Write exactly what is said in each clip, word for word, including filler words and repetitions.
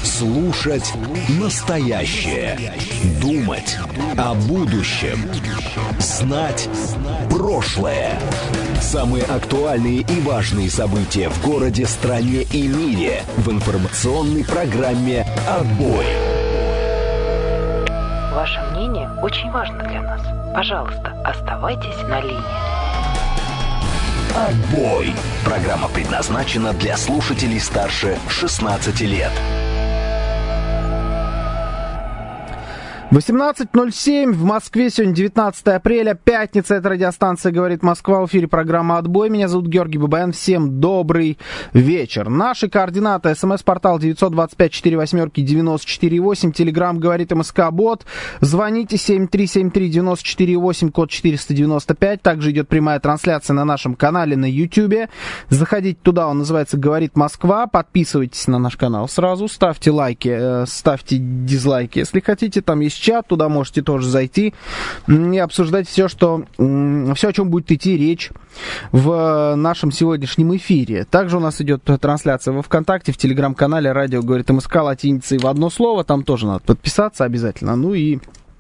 Слушать настоящее. Думать о будущем. Знать прошлое. Самые актуальные и важные события в городе, стране и мире в информационной программе «Отбой». Ваше мнение очень важно для нас. Пожалуйста, оставайтесь на линии. «Отбой». Программа предназначена для слушателей старше шестнадцати лет. восемнадцать ноль семь в Москве, сегодня девятнадцатое апреля, пятница, это радиостанция «Говорит Москва», в эфире программа «Отбой», меня зовут Георгий Бабаян, всем добрый вечер. Наши координаты: смс-портал девять два пять четыре восемь девяносто четыре восемь, телеграмм «Говорит МСК-бот», звоните семь три семь три девяносто четыре восемь, код четыреста девяносто пять, также идет прямая трансляция на нашем канале на Ютьюбе, заходите туда, он называется «Говорит Москва», подписывайтесь на наш канал сразу, ставьте лайки, ставьте дизлайки, если хотите, там есть чат, туда можете тоже зайти и обсуждать все, что, все, о чем будет идти речь в нашем сегодняшнем эфире. Также у нас идет трансляция во ВКонтакте, в Телеграм-канале «Радио говорит МСК» латиницей в одно слово, там тоже надо подписаться обязательно. Ну и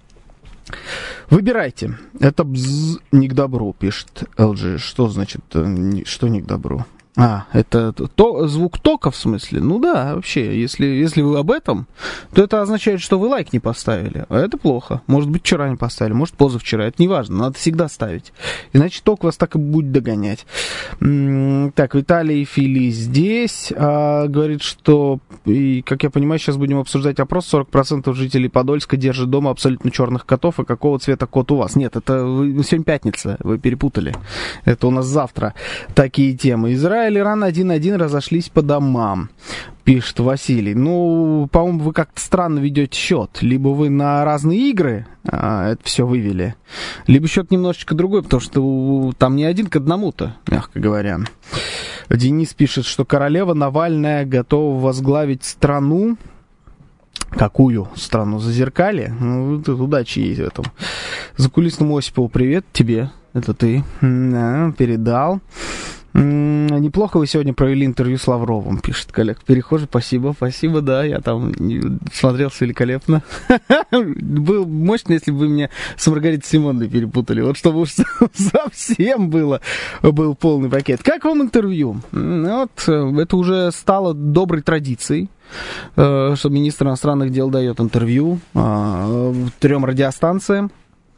выбирайте. Это бз не к добру, пишет эл джи. Что значит, что не к добру? А, это то, звук тока, в смысле? Ну да, вообще, если, если вы об этом, то это означает, что вы лайк не поставили. А это плохо. Может быть, вчера не поставили, может, позавчера. Это не важно, надо всегда ставить. Иначе ток вас так и будет догонять. Так, Виталий Фили здесь. А, говорит, что, и, как я понимаю, сейчас будем обсуждать опрос. сорок процентов жителей Подольска держат дома абсолютно черных котов. А какого цвета кот у вас? Нет, это вы, сегодня пятница, вы перепутали. Это у нас завтра такие темы. Израиль Иран один один разошлись по домам, пишет Василий. Ну, по-моему, вы как-то странно ведете счет. Либо вы на разные игры а, это все вывели, либо счет немножечко другой, потому что там не один к одному-то, мягко говоря. Денис пишет, что королева Навальная готова возглавить страну. Какую страну? Зазеркалье? Ну, удачи ей в этом. Закулисному Осипову привет тебе. Это ты да, передал. Неплохо вы сегодня провели интервью с Лавровым, пишет коллег. Перехожий, спасибо, спасибо, да, я там смотрелся великолепно. Было мощно, если бы вы меня с Маргаритой Симоновной перепутали. Вот чтобы уж совсем было, был полный пакет. Как вам интервью? Вот, это уже стало доброй традицией, что министр иностранных дел дает интервью трем радиостанциям.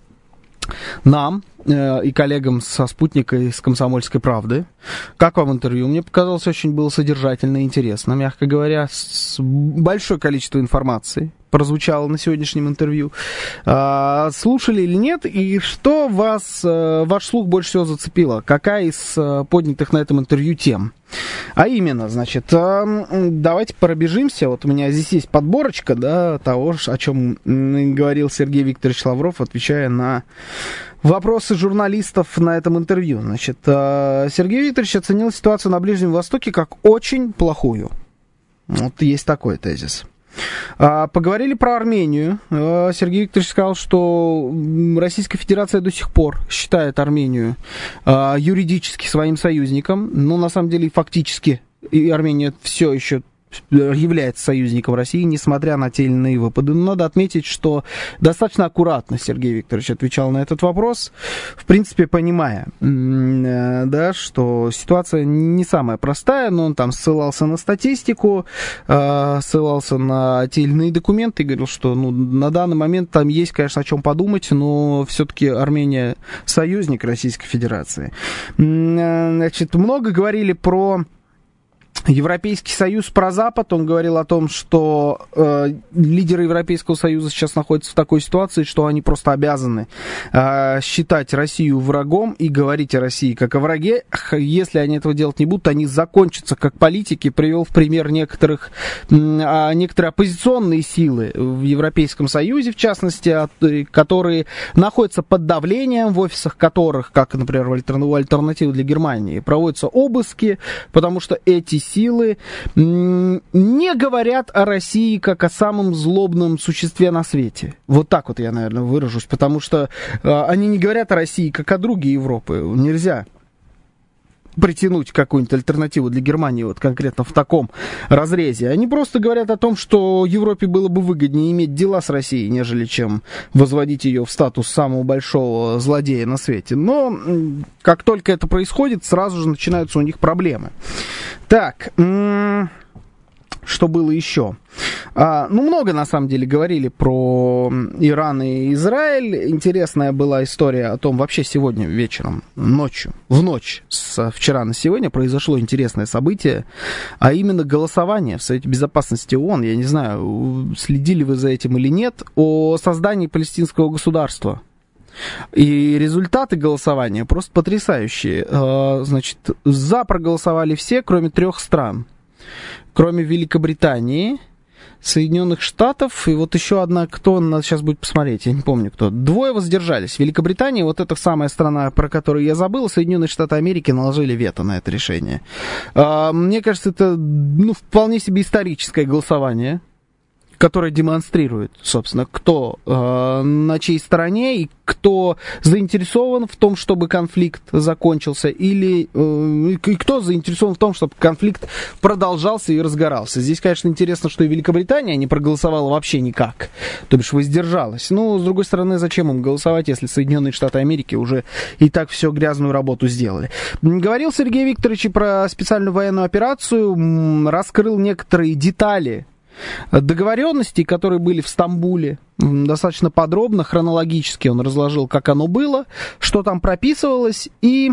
Нам э, и коллегам со «Спутника» и с «Комсомольской правды». Как вам интервью? Мне показалось, очень было содержательно и интересно, мягко говоря, с большое количество информации прозвучало на сегодняшнем интервью. А, слушали или нет? И что вас, ваш слух больше всего зацепило? Какая из поднятых на этом интервью тем? А именно, значит, давайте пробежимся. Вот у меня здесь есть подборочка, да, того, о чем говорил Сергей Викторович Лавров, отвечая на вопросы журналистов на этом интервью. Значит, Сергей Викторович оценил ситуацию на Ближнем Востоке как очень плохую. Вот есть такой тезис. Поговорили про Армению. Сергей Викторович сказал, что Российская Федерация до сих пор считает Армению юридически своим союзником, но на самом деле фактически и Армения все еще является союзником России, несмотря на те или иные выпады. Но надо отметить, что достаточно аккуратно Сергей Викторович отвечал на этот вопрос, в принципе, понимая, да, что ситуация не самая простая, но он там ссылался на статистику, ссылался на те или иные документы и говорил, что ну, на данный момент там есть, конечно, о чем подумать, но все-таки Армения союзник Российской Федерации. Значит, много говорили про Европейский Союз, про Запад. Он говорил о том, что э, лидеры Европейского Союза сейчас находятся в такой ситуации, что они просто обязаны э, считать Россию врагом и говорить о России как о враге. Если они этого делать не будут, они закончатся как политики. Привел в пример некоторых, э, некоторые оппозиционные силы в Европейском Союзе, в частности, от, которые находятся под давлением, в офисах которых, как, например, в «Альтернативе для Германии», проводятся обыски, потому что эти силы не говорят о России как о самом злобном существе на свете. Вот так вот я, наверное, выражусь, потому что э, они не говорят о России как о друге Европы. Нельзя притянуть какую-нибудь альтернативу для Германии вот конкретно в таком разрезе. Они просто говорят о том, что Европе было бы выгоднее иметь дела с Россией, нежели чем возводить ее в статус самого большого злодея на свете. Но как только это происходит, сразу же начинаются у них проблемы. Так, что было еще? А, ну, много, на самом деле, говорили про Иран и Израиль. Интересная была история о том, вообще сегодня вечером, ночью, в ночь с вчера на сегодня произошло интересное событие, а именно голосование в Совете Безопасности ООН, я не знаю, следили вы за этим или нет, о создании палестинского государства. И результаты голосования просто потрясающие. А, значит, за проголосовали все, кроме трех стран. Кроме Великобритании, Соединенных Штатов, и вот еще одна, кто, надо сейчас будет посмотреть, я не помню кто. Двое воздержались. Великобритания, вот эта самая страна, про которую я забыл, Соединенные Штаты Америки наложили вето на это решение. Мне кажется, это, ну, вполне себе историческое голосование, которое демонстрирует, собственно, кто э, на чьей стороне и кто заинтересован в том, чтобы конфликт закончился, или э, и кто заинтересован в том, чтобы конфликт продолжался и разгорался. Здесь, конечно, интересно, что и Великобритания не проголосовала вообще никак, то бишь воздержалась. Но, с другой стороны, зачем им голосовать, если Соединенные Штаты Америки уже и так всю грязную работу сделали. Говорил Сергей Викторович и про специальную военную операцию, раскрыл некоторые детали договоренностей, которые были в Стамбуле, достаточно подробно, хронологически он разложил, как оно было, что там прописывалось, и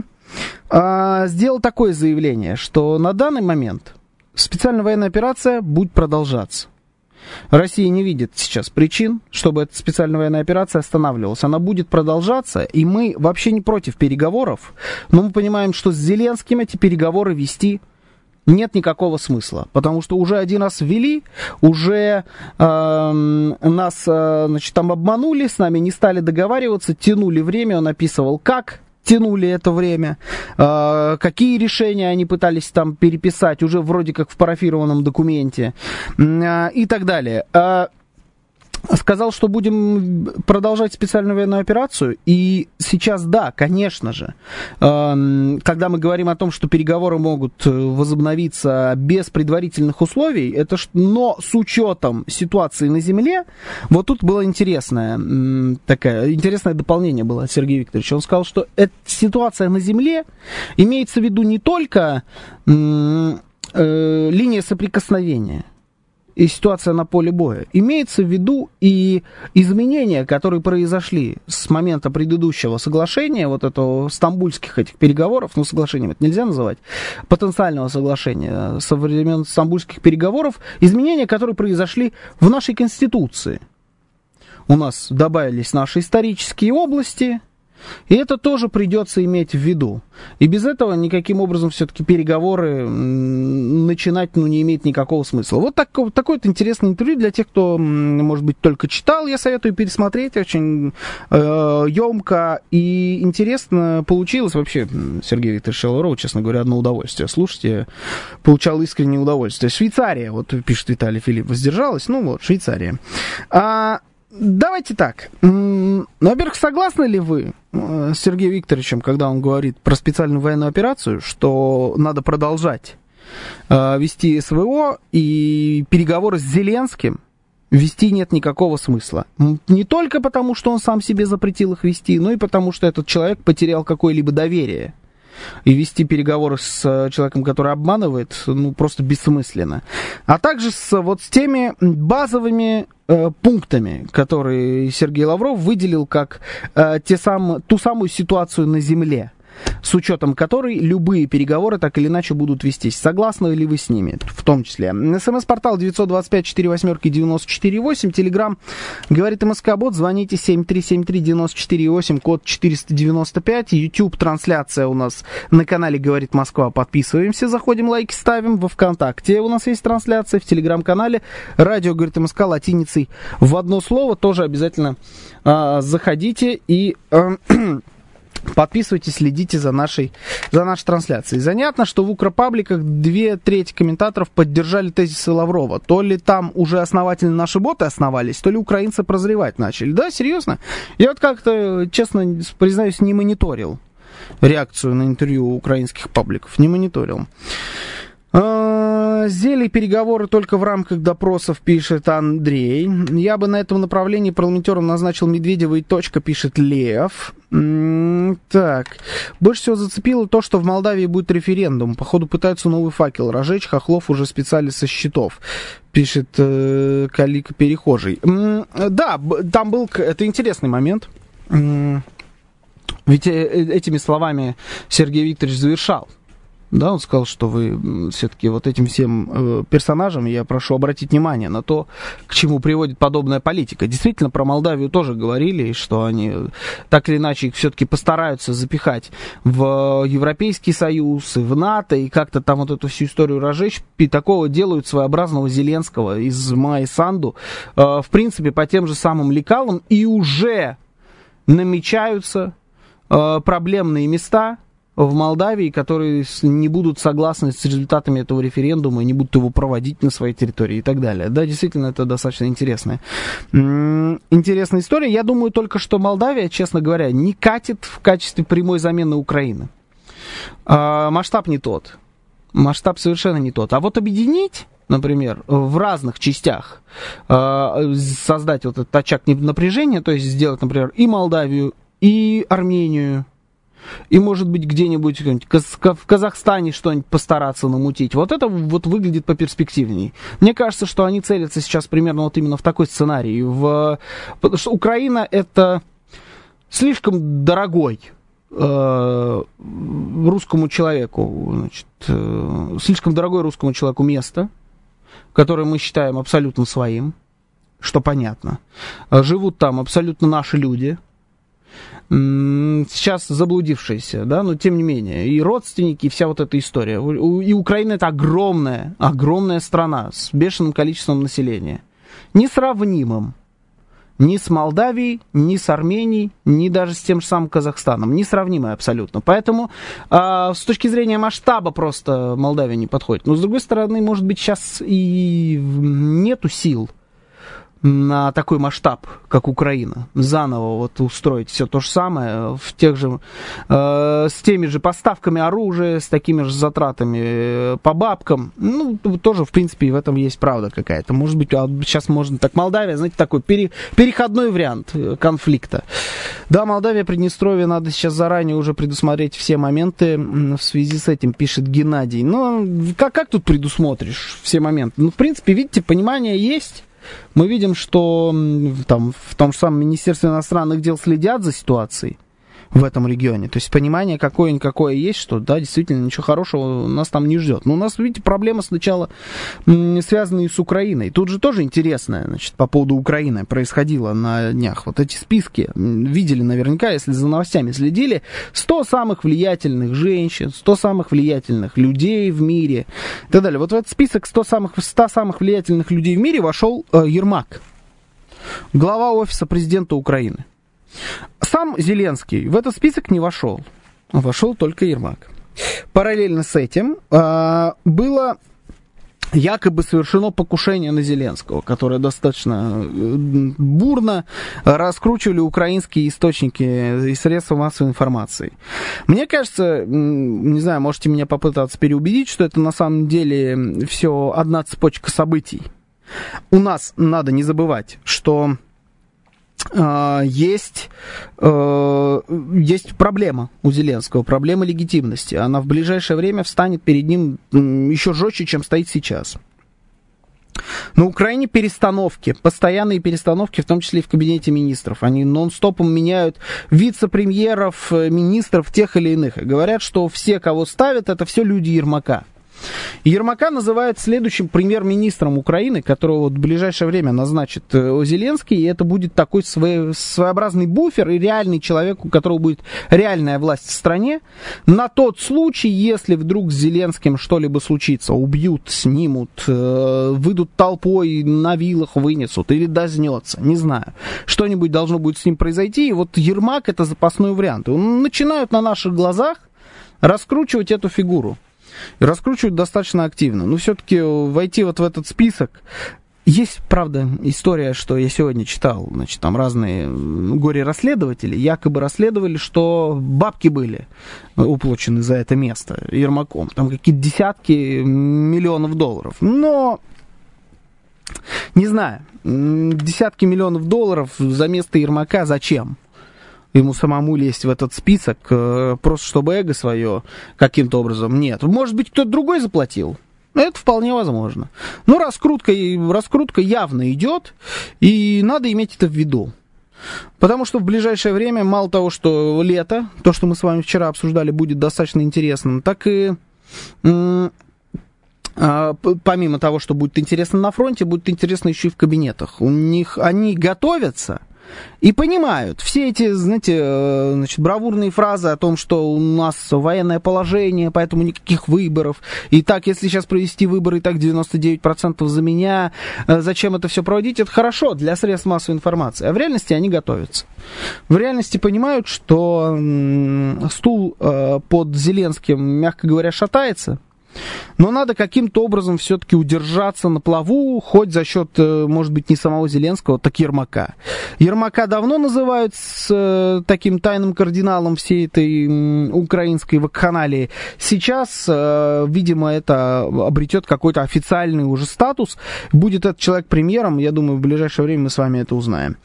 э, сделал такое заявление, что на данный момент специальная военная операция будет продолжаться. Россия не видит сейчас причин, чтобы эта специальная военная операция останавливалась. Она будет продолжаться, и мы вообще не против переговоров, но мы понимаем, что с Зеленским эти переговоры вести нет никакого смысла, потому что уже один раз ввели, уже э, нас э, значит, там обманули, с нами не стали договариваться, тянули время, он описывал, как тянули это время, э, какие решения они пытались там переписать, уже вроде как в парафированном документе, э, и так далее. Э, Сказал, что будем продолжать специальную военную операцию. И сейчас, да, конечно же, э, когда мы говорим о том, что переговоры могут возобновиться без предварительных условий, это, но с учетом ситуации на земле, вот тут было интересное, такое, интересное дополнение было от Сергея Викторовича. Он сказал, что эта ситуация на земле имеется в виду не только э, э, линия соприкосновения и ситуация на поле боя. Имеется в виду и изменения, которые произошли с момента предыдущего соглашения, вот этого стамбульских этих переговоров, ну, соглашением это нельзя называть, потенциального соглашения со времен стамбульских переговоров, изменения, которые произошли в нашей Конституции. У нас добавились наши исторические области, и это тоже придется иметь в виду. И без этого никаким образом все-таки переговоры начинать, ну, не имеет никакого смысла. Вот так, такое вот интересное интервью для тех, кто, может быть, только читал. Я советую пересмотреть. Очень э, емко и интересно получилось. Вообще, Сергей Викторович Лавров, честно говоря, одно удовольствие. Слушайте, я получал искреннее удовольствие. Швейцария, вот пишет Виталий Филипп, воздержалась. Ну вот, Швейцария. А... Давайте так. Ну, во-первых, согласны ли вы с Сергеем Викторовичем, когда он говорит про специальную военную операцию, что надо продолжать э, вести СВО и переговоры с Зеленским вести нет никакого смысла? Не только потому, что он сам себе запретил их вести, но и потому, что этот человек потерял какое-либо доверие. И вести переговоры с человеком, который обманывает, ну, просто бессмысленно. А также с, вот, с теми базовыми э, пунктами, которые Сергей Лавров выделил как э, те сам, ту самую ситуацию на земле, с учетом которой любые переговоры так или иначе будут вестись. Согласны ли вы с ними, в том числе? СМС-портал девятьсот двадцать пять сорок восемь девяносто четыре восемь. Телеграм говорит МСК-бот. Звоните семь три семь три девяносто четыре восемь, код четыреста девяносто пять. YouTube трансляция у нас на канале «Говорит Москва». Подписываемся, заходим, лайки ставим. Во ВКонтакте у нас есть трансляция. В Телеграм-канале «Радио говорит МСК» латиницей в одно слово. Тоже обязательно э, заходите и... Э, подписывайтесь, следите за нашей, за нашей трансляцией. Занятно, что в укропабликах две трети комментаторов поддержали тезисы Лаврова. То ли там уже основательно наши боты основались, то ли украинцы прозревать начали. Да, серьезно? Я вот как-то, честно признаюсь, не мониторил реакцию на интервью украинских пабликов, не мониторил. Зели переговоры только в рамках допросов, пишет Андрей. Я бы на этом направлении парламентером назначил Медведева и точка, пишет Лев. Так. Больше всего зацепило то, что в Молдавии будет референдум. Походу пытаются новый факел разжечь. Хохлов уже специально со счетов, пишет э, Калика Перехожий. Да, там был... Это интересный момент. Ведь этими словами Сергей Викторович завершал. Да, он сказал, что вы все-таки вот этим всем э, персонажам, я прошу обратить внимание на то, к чему приводит подобная политика. Действительно, про Молдавию тоже говорили, что они так или иначе их все-таки постараются запихать в Европейский Союз, и в НАТО, и как-то там вот эту всю историю разжечь. И такого делают своеобразного Зеленского из Майи Санду, э, в принципе, по тем же самым лекалам, и уже намечаются э, проблемные места в Молдавии, которые не будут согласны с результатами этого референдума и не будут его проводить на своей территории и так далее. Да, действительно, это достаточно интересная, интересная история. Я думаю только, что Молдавия, честно говоря, не катит в качестве прямой замены Украины. А, масштаб не тот. Масштаб совершенно не тот. А вот объединить, например, в разных частях, создать вот этот очаг напряжения, то есть сделать, например, и Молдавию, и Армению, и, может быть, где-нибудь в Казахстане что-нибудь постараться намутить. Вот это вот выглядит поперспективней. Мне кажется, что они целятся сейчас примерно вот именно в такой сценарий. В... Потому что Украина — это слишком дорогой э, русскому человеку, значит, э, слишком дорогое русскому человеку место, которое мы считаем абсолютно своим, что понятно. Живут там абсолютно наши люди, сейчас заблудившиеся, да, но тем не менее, и родственники, и вся вот эта история. И Украина — это огромная, огромная страна с бешеным количеством населения, несравнимым ни с Молдавией, ни с Арменией, ни даже с тем же самым Казахстаном, несравнимая абсолютно. Поэтому э, с точки зрения масштаба просто Молдавия не подходит. Но с другой стороны, может быть, сейчас и нету сил на такой масштаб, как Украина, заново вот устроить все то же самое в тех же, э, с теми же поставками оружия, с такими же затратами э, по бабкам. Ну, тоже, в принципе, в этом есть правда какая-то. Может быть, сейчас можно так, Молдавия, знаете, такой пере, переходной вариант конфликта. Да, Молдавия, Приднестровье, надо сейчас заранее уже предусмотреть все моменты в связи с этим, пишет Геннадий. Но как, как тут предусмотришь все моменты? Ну, в принципе, видите, понимание есть. Мы видим, что там, в том же самом Министерстве иностранных дел следят за ситуацией в этом регионе. То есть понимание какое-никакое есть, что да, действительно ничего хорошего нас там не ждет. Но у нас, видите, проблемы сначала связанные с Украиной. Тут же тоже интересное, значит, по поводу Украины происходило на днях. Вот эти списки видели наверняка, если за новостями следили. сто самых влиятельных женщин, сто самых влиятельных людей в мире и так далее. Вот в этот список сто самых, сто самых влиятельных людей в мире вошел э, Ермак, глава офиса президента Украины. Сам Зеленский в этот список не вошел. Вошел только Ермак. Параллельно с этим э, было якобы совершено покушение на Зеленского, которое достаточно бурно раскручивали украинские источники и средства массовой информации. Мне кажется, не знаю, можете меня попытаться переубедить, что это на самом деле все одна цепочка событий. У нас надо не забывать, что Есть, есть проблема у Зеленского, проблема легитимности. Она в ближайшее время встанет перед ним еще жестче, чем стоит сейчас. На Украине перестановки, постоянные перестановки, в том числе и в кабинете министров. Они нон-стопом меняют вице-премьеров, министров тех или иных. И говорят, что все, кого ставят, это все люди Ермака. Ермака называют следующим премьер-министром Украины, которого вот в ближайшее время назначит Зеленский, и это будет такой своеобразный буфер и реальный человек, у которого будет реальная власть в стране, на тот случай, если вдруг с Зеленским что-либо случится, убьют, снимут, выйдут толпой, на вилах вынесут или дознется, не знаю. Что-нибудь должно будет с ним произойти, и вот Ермак — это запасной вариант. И начинают на наших глазах раскручивать эту фигуру. И раскручивают достаточно активно. Но все-таки войти вот в этот список Есть, правда, история, что я сегодня читал, значит, там разные горе-расследователи якобы расследовали, что бабки были уплачены за это место Ермаком. Там какие-то десятки миллионов долларов. Но, не знаю, десятки миллионов долларов за место Ермака зачем? Ему самому лезть в этот список, просто чтобы эго свое каким-то образом. Нет, может быть, кто-то другой заплатил. Это вполне возможно. Но раскрутка, раскрутка явно идет, и надо иметь это в виду. Потому что в ближайшее время, мало того, что лето, то, что мы с вами вчера обсуждали, будет достаточно интересным, так и м- а, помимо того, что будет интересно на фронте, будет интересно еще и в кабинетах. У них они готовятся и понимают все эти, знаете, значит, бравурные фразы о том, что у нас военное положение, поэтому никаких выборов. И так, если сейчас провести выборы, и так девяносто девять процентов за меня, зачем это все проводить? Это хорошо для средств массовой информации. А в реальности они готовятся. В реальности понимают, что стул под Зеленским, мягко говоря, шатается. Но надо каким-то образом все-таки удержаться на плаву, хоть за счет, может быть, не самого Зеленского, так Ермака. Ермака давно называют с таким тайным кардиналом всей этой украинской вакханалии. Сейчас, видимо, это обретет какой-то официальный уже статус. Будет этот человек премьером, я думаю, в ближайшее время мы с вами это узнаем.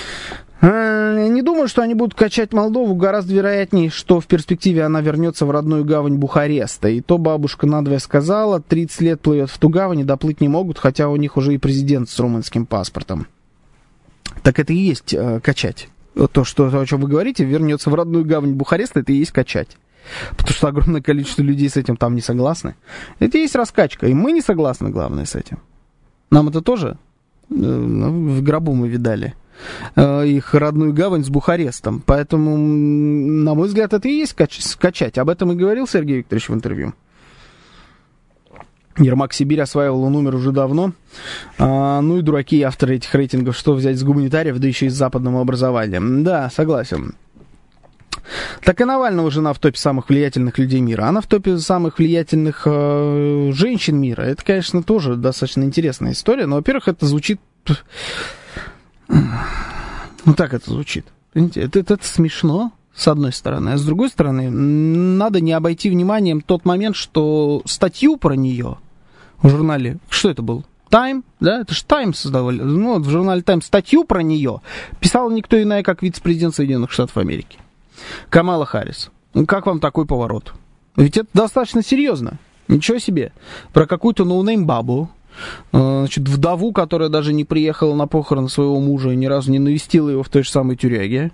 Не думаю, что они будут качать Молдову. Гораздо вероятнее, что в перспективе она вернется в родную гавань Бухареста. И то бабушка надвое сказала, тридцать лет плывет в ту гавань, и доплыть не могут, хотя у них уже и президент с румынским паспортом. Так это и есть э, качать. То, что, то, о чем вы говорите, вернется в родную гавань Бухареста, это и есть качать. Потому что огромное количество людей с этим там не согласны. Это и есть раскачка. И мы не согласны, главное, с этим. Нам это тоже э, в гробу мы видали. Их родную гавань с Бухарестом. Поэтому, на мой взгляд, это и есть скачать. Об этом и говорил Сергей Викторович в интервью. Ермак Сибирь осваивал номер уже давно. А, ну и дураки авторы этих рейтингов. Что взять с гуманитариев, да еще и с западного образования. Да, согласен. Так и Навального жена в топе самых влиятельных людей мира. Она в топе самых влиятельных э, женщин мира. Это, конечно, тоже достаточно интересная история. Но, во-первых, это звучит... Ну, так это звучит. Понимаете, это, это, это смешно, с одной стороны. А с другой стороны, надо не обойти вниманием тот момент, что статью про нее в журнале... Что это был? Time? Да? Это же Time создавали. Ну, в журнале Time статью про нее писала никто иная, как вице-президент Соединенных Штатов Америки. Камала Харрис. Ну, как вам такой поворот? Ведь это достаточно серьезно. Ничего себе. Про какую-то ноунейм-бабу, значит, вдову, которая даже не приехала на похороны своего мужа и ни разу не навестила его в той же самой тюряге,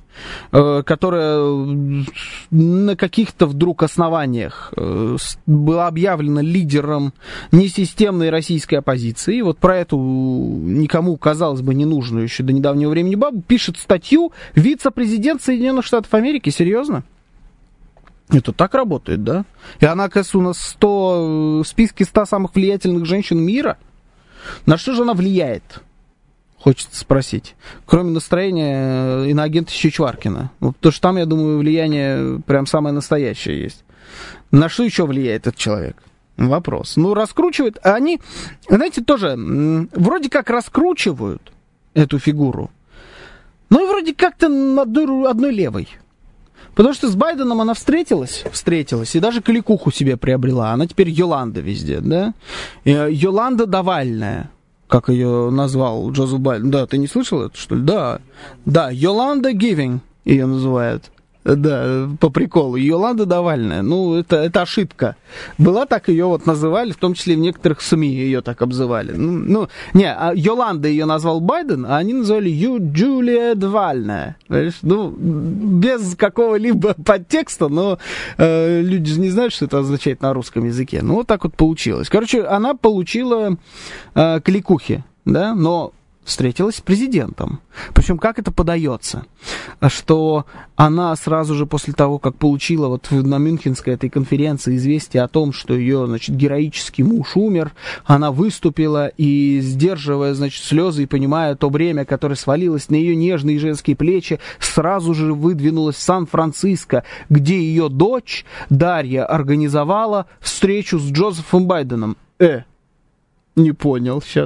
которая на каких-то вдруг основаниях была объявлена лидером несистемной российской оппозиции. И вот про эту никому, казалось бы, не нужную еще до недавнего времени бабу пишет статью вице-президент Соединенных Штатов Америки. Серьезно? Это так работает, да? И она, кажется, у нас сто, в списке ста самых влиятельных женщин мира. На что же она влияет? Хочется спросить. Кроме настроения иноагента Чичваркина. Вот, потому что там, я думаю, влияние прям самое настоящее есть. На что еще влияет этот человек? Вопрос. Ну, раскручивают. Они, знаете, тоже вроде как раскручивают эту фигуру. Ну, и вроде как-то одной, одной левой. Потому что с Байденом она встретилась, встретилась и даже кликуху себе приобрела. Она теперь Йоланда везде, да? Йоланда Давальная, как ее назвал Джозеф Байден. Да, ты не слышал это, что ли? Да, да, Йоланда Гивинг ее называют. Да, по приколу. Йоланда Давальная. Ну, это, это ошибка. Была так, ее вот называли, в том числе и в некоторых СМИ ее так обзывали. Ну, ну не, а Йоланда ее назвал Байден, а они назвали Ю Джулия Давальная. Ну, без какого-либо подтекста, но э, люди же не знают, что это означает на русском языке. Ну, вот так вот получилось. Короче, она получила э, кликухи, да, но встретилась с президентом. Причем как это подается? Что она сразу же после того, как получила вот на Мюнхенской этой конференции известие о том, что ее, значит, героический муж умер, она выступила и, сдерживая, значит, слезы и понимая то бремя, которое свалилось на ее нежные женские плечи, сразу же выдвинулась в Сан-Франциско, где ее дочь Дарья организовала встречу с Джозефом Байденом. Э, не понял сейчас.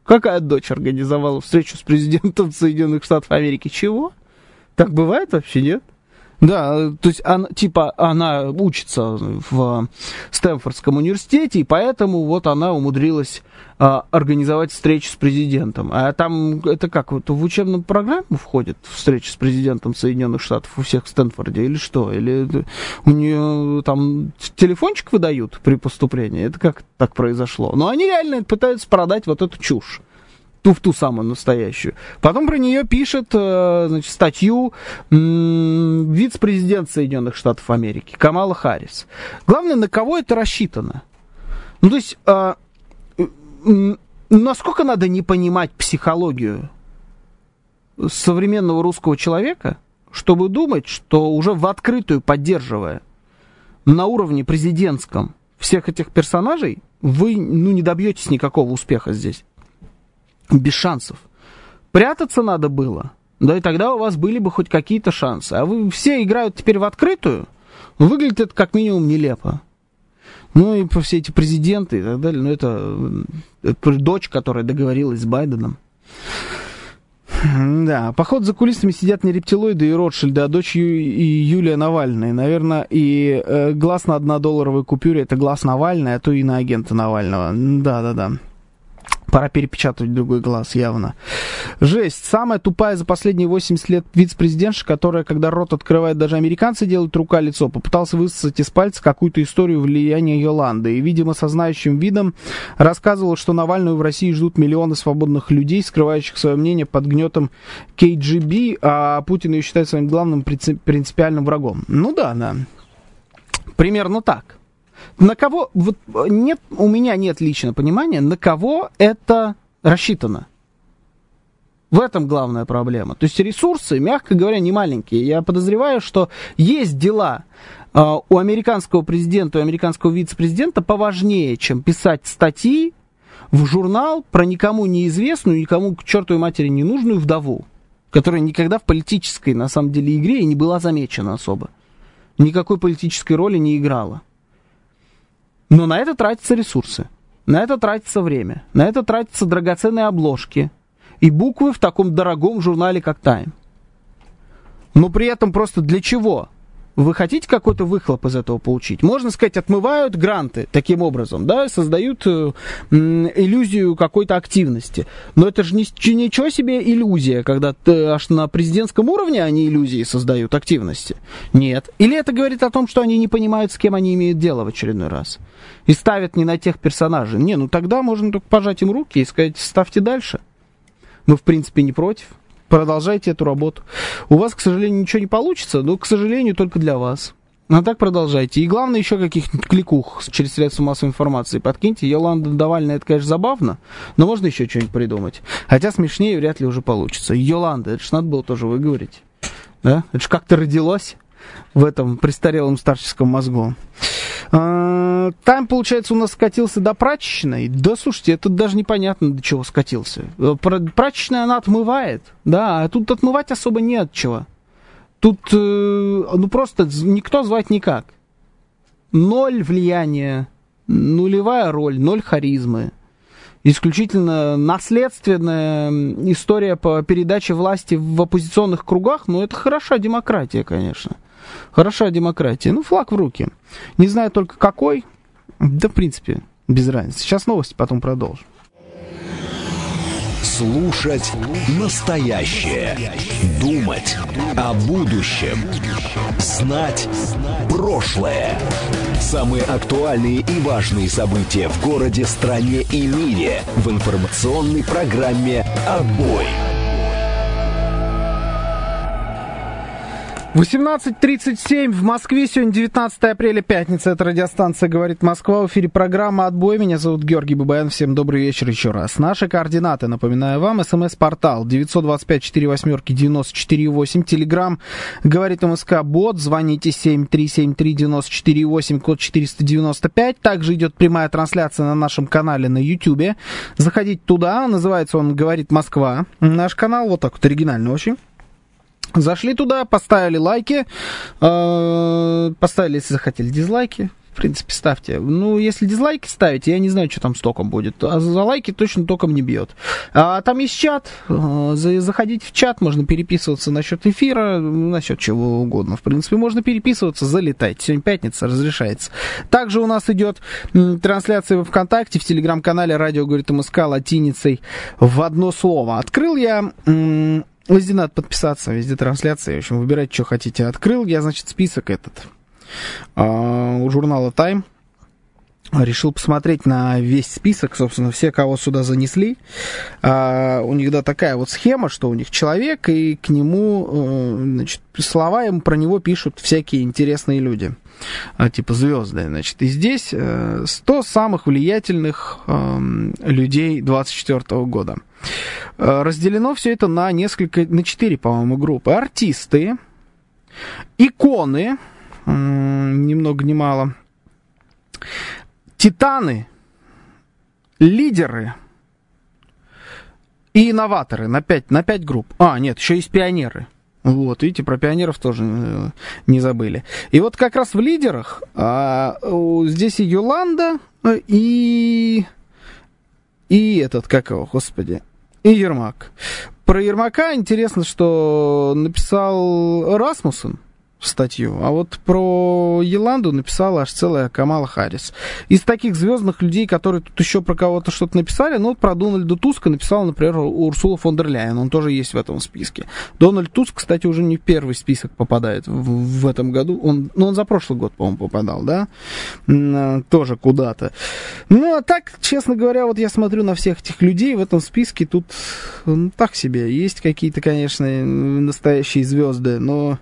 Какая дочь организовала встречу с президентом Соединенных Штатов Америки? Чего? Так бывает вообще, нет? Да, то есть, она, типа, она учится в Стэнфордском университете, и поэтому вот она умудрилась а, организовать встречу с президентом. А там, это как, вот в учебную программу входит встреча с президентом Соединенных Штатов у всех в Стэнфорде, или что? Или у нее там телефончик выдают при поступлении? Это как так произошло? Но они реально пытаются продать вот эту чушь. Ту в ту самую настоящую. Потом про нее пишет, значит, статью м- вице-президент Соединенных Штатов Америки Камала Харрис. Главное, на кого это рассчитано? Ну, то есть, э, э, насколько надо не понимать психологию современного русского человека, чтобы думать, что уже в открытую поддерживая на уровне президентском всех этих персонажей, вы, ну, не добьетесь никакого успеха здесь. Без шансов. Прятаться надо было, да, и тогда у вас были бы хоть какие-то шансы. А вы все играют теперь в открытую, выглядит это как минимум нелепо. Ну и все эти президенты и так далее, ну это, это дочь, которая договорилась с Байденом. Да, поход за кулисами сидят не рептилоиды и Ротшильды, а дочь Ю- и Юлия Навальная. Наверное, и э, глаз на однодолларовой купюре — это глаз Навального, а то и на агента Навального. Да-да-да. Пора перепечатать другой глаз, явно. Жесть. Самая тупая за последние восемьдесят лет вице-президентша, которая, когда рот открывает, даже американцы делают рука-лицо, попытался высосать из пальца какую-то историю влияния Йоланды. И, видимо, со знающим видом рассказывала, что Навальную в России ждут миллионы свободных людей, скрывающих свое мнение под гнетом кей джи би, а Путин ее считает своим главным принципиальным врагом. Ну да, да. Примерно так. На кого, вот нет, у меня нет личного понимания, на кого это рассчитано. В этом главная проблема. То есть ресурсы, мягко говоря, не маленькие. Я подозреваю, что есть дела э, у американского президента, у американского вице-президента поважнее, чем писать статьи в журнал про никому неизвестную, никому к чертовой матери не нужную вдову, которая никогда в политической, на самом деле, игре и не была замечена особо. Никакой политической роли не играла. Но на это тратятся ресурсы, на это тратится время, на это тратятся драгоценные обложки и буквы в таком дорогом журнале, как Time. Но при этом просто для чего? Вы хотите какой-то выхлоп из этого получить? Можно сказать, отмывают гранты таким образом, да, создают э, иллюзию какой-то активности. Но это же ни, ничего себе иллюзия, когда ты, аж на президентском уровне они иллюзии создают активности. Нет. Или это говорит о том, что они не понимают, с кем они имеют дело в очередной раз. И ставят не на тех персонажей. Не, ну тогда можно только пожать им руки и сказать, ставьте дальше. Мы, в принципе, не против. Продолжайте эту работу. У вас, к сожалению, ничего не получится, но, к сожалению, только для вас. А так продолжайте. И главное, еще каких-нибудь кликух через средства массовой информации подкиньте. Йоланда Навальная, это, конечно, забавно, но можно еще что-нибудь придумать. Хотя смешнее вряд ли уже получится. Йоланда, это же надо было тоже выговорить. Да? Это же как-то родилось в этом престарелом старческом мозгу. Там, получается, у нас скатился до прачечной. Да, слушайте, это даже непонятно, до чего скатился. Прачечная она отмывает, да, а тут отмывать особо не от чего. Тут, ну, просто никто звать никак. Ноль влияния, нулевая роль, ноль харизмы. Исключительно наследственная история по передаче власти в оппозиционных кругах, ну, это хороша демократия, конечно. Хороша демократия. Ну, флаг в руки. Не знаю только какой. Да, в принципе, без разницы. Сейчас новости, потом продолжим. Слушать настоящее. Думать о будущем. Знать прошлое. Самые актуальные и важные события в городе, стране и мире в информационной программе «Отбой». восемнадцать тридцать семь в Москве, сегодня девятнадцатое апреля, пятница, это радиостанция «Говорит Москва», в эфире программа «Отбой», меня зовут Георгий Бабаян, всем добрый вечер еще раз. Наши координаты, напоминаю вам, смс-портал девять два пять четыре восемь девять четыре восемь, телеграм «Говорит МСК» бот, звоните семь три семь три девять четыре восемь, код четыреста девяносто пять, также идет прямая трансляция на нашем канале на Ютьюбе, заходите туда, называется он «Говорит Москва», наш канал, вот так вот, оригинальный очень. Зашли туда, поставили лайки, э, поставили, если захотели, дизлайки. в принципе, ставьте. Ну, если дизлайки ставите, я не знаю, что там с током будет. А за лайки точно током не бьет. А там есть чат. Заходите в чат, можно переписываться насчет эфира, насчет чего угодно. В принципе, можно переписываться, залетайте. Сегодня пятница, разрешается. Также у нас идет трансляция в ВКонтакте, в телеграм-канале «Радио говорит МСК» латиницей в одно слово. Открыл я... Везде надо подписаться, везде трансляции. В общем, выбирайте, что хотите. Открыл я, значит, список этот у журнала Time. Решил посмотреть на весь список, собственно, все, кого сюда занесли. А, у них, да, такая вот схема, что у них человек, и к нему, значит, слова ему про него пишут всякие интересные люди. А, типа звезды, значит. И здесь сто самых влиятельных а, людей двадцать четвёртого года. А, разделено все это на несколько, на четыре, по-моему, группы. Артисты, иконы, м- ни много ни мало, титаны, лидеры и инноваторы на пять, на пять групп. А, нет, еще есть пионеры. Вот, видите, про пионеров тоже не забыли. И вот как раз в лидерах а, здесь и Йоланда, и, и этот, как его, господи, и Ермак. Про Ермака интересно, что написал Расмуссен статью, а вот про Йоланду написала аж целая Камала Харрис. Из таких звездных людей, которые тут еще про кого-то что-то написали, ну, вот про Дональда Туска написала, например, Урсула фон дер Ляйен, он тоже есть в этом списке. Дональд Туск, кстати, уже не в первый список попадает в, в этом году, он, ну, он за прошлый год, по-моему, попадал, да, тоже куда-то. Ну, а так, честно говоря, вот я смотрю на всех этих людей в этом списке, тут, ну, так себе, есть какие-то, конечно, настоящие звезды, но...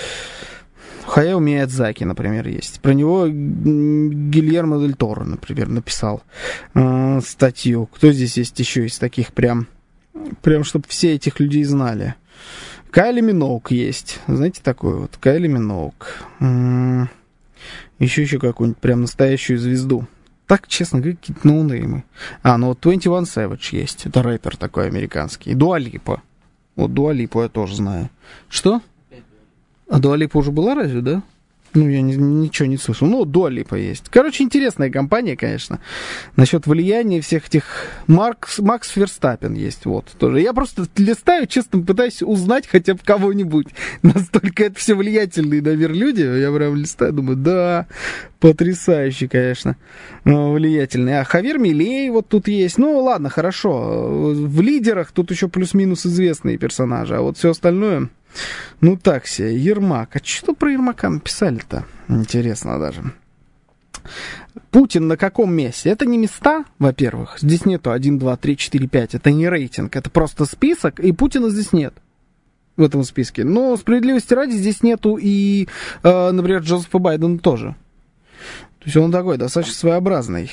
Хаяо Миядзаки, например, есть. Про него Гильермо дель Торо, например, написал э, статью. Кто здесь есть еще из таких прям, прям, чтобы все этих людей знали? Кайли Миноуг есть. Знаете, такой вот Кайли Миноуг. М-м- еще еще какую-нибудь прям настоящую звезду. Так, честно говоря, какие-то ноунеймы. А, ну вот двадцать один Savage есть. Это рэпер такой американский. Дуа Липа. Вот Дуа Липу я тоже знаю. Что? А Дуа Липа уже была разве, да? Ну, я ни, ничего не слышал. Ну, Дуа Липа есть. Короче, интересная компания, конечно. Насчет влияния всех этих... Маркс, Макс Ферстаппен есть, вот, тоже. Я просто листаю, честно, пытаюсь узнать хотя бы кого-нибудь. Настолько это все влиятельные, наверное, люди. Я прям листаю, думаю, да, потрясающе, конечно, влиятельные. А Хавьер Милей вот тут есть. Ну, ладно, хорошо. В лидерах тут еще плюс-минус известные персонажи, а вот все остальное... Ну так себе, Ермак. А что про Ермака написали-то? Интересно даже. Путин на каком месте? Это не места, во-первых. Здесь нету один, два, три, четыре, пять. Это не рейтинг. Это просто список, и Путина здесь нет в этом списке. Но справедливости ради здесь нету и, э, например, Джозефа Байдена тоже. То есть он такой достаточно своеобразный.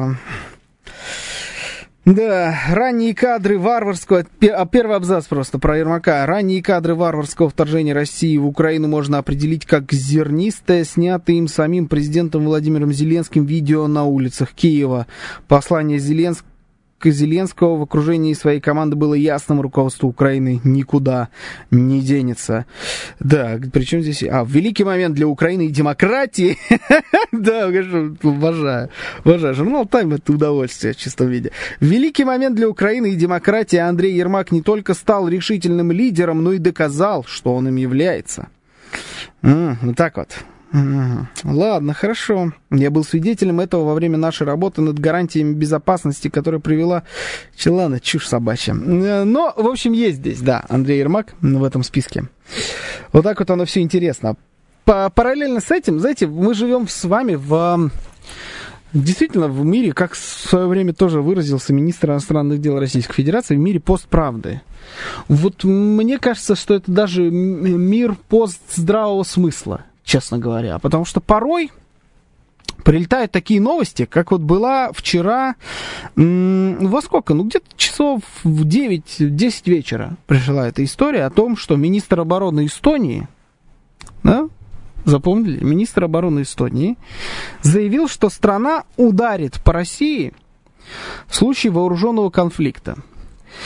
Да, ранние кадры варварского... Первый абзац просто про Ермака. Ранние кадры варварского вторжения России в Украину можно определить как зернистое, снятое им самим президентом Владимиром Зеленским видео на улицах Киева. Послание Зеленского Зеленского в окружении своей команды было ясным: руководство Украины никуда не денется. Да, причем здесь... А, великий момент для Украины и демократии. Да, обожаю. Обожаю. Журнал Time — это удовольствие в чистом виде. Великий момент для Украины и демократии. Андрей Ермак не только стал решительным лидером, но и доказал, что он им является. Вот так вот. Ладно, хорошо. Я был свидетелем этого во время нашей работы над гарантиями безопасности, которая привела... Ладно, чушь собачья. Но, в общем, есть здесь, да, Андрей Ермак в этом списке. Вот так вот оно все интересно. Параллельно с этим, знаете, мы живем с вами в... Действительно, в мире, как в свое время тоже выразился министр иностранных дел Российской Федерации, в мире постправды. Вот мне кажется, что это даже мир постздравого смысла, честно говоря. Потому что порой прилетают такие новости, как вот была вчера, м- во сколько? Ну, где-то часов в девять-десять вечера пришла эта история о том, что министр обороны Эстонии, да, запомнили, министр обороны Эстонии заявил, что страна ударит по России в случае вооруженного конфликта.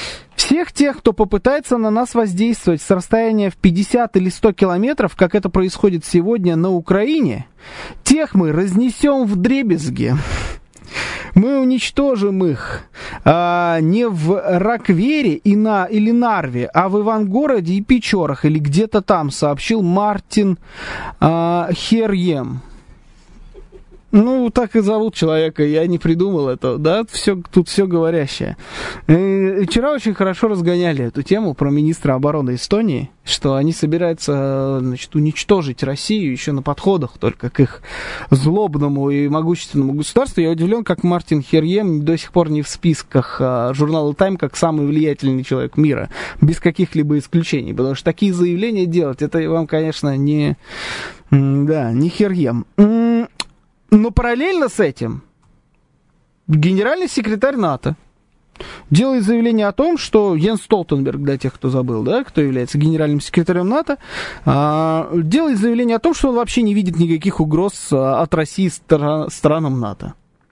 Всех тех, кто попытается на нас воздействовать с расстояния в пятьдесят или сто километров, как это происходит сегодня на Украине, тех мы разнесем вдребезги. Мы уничтожим их а, не в Раквере и на, или Нарве, а в Ивангороде и Печорах, или где-то там, сообщил Мартин а, Херьем. Ну, так и зовут человека, я не придумал это, да, все, тут все говорящее. И вчера очень хорошо разгоняли эту тему про министра обороны Эстонии, что они собираются, значит, уничтожить Россию еще на подходах только к их злобному и могущественному государству. Я удивлен, как Мартин Херьем до сих пор не в списках а, журнала Time как самый влиятельный человек мира, без каких-либо исключений, потому что такие заявления делать, это вам, конечно, не, да, не Херьем. Но параллельно с этим генеральный секретарь НАТО делает заявление о том, что Йенс Столтенберг, для тех, кто забыл, да, кто является генеральным секретарем НАТО, а, делает заявление о том, что он вообще не видит никаких угроз а, от России стра- странам НАТО.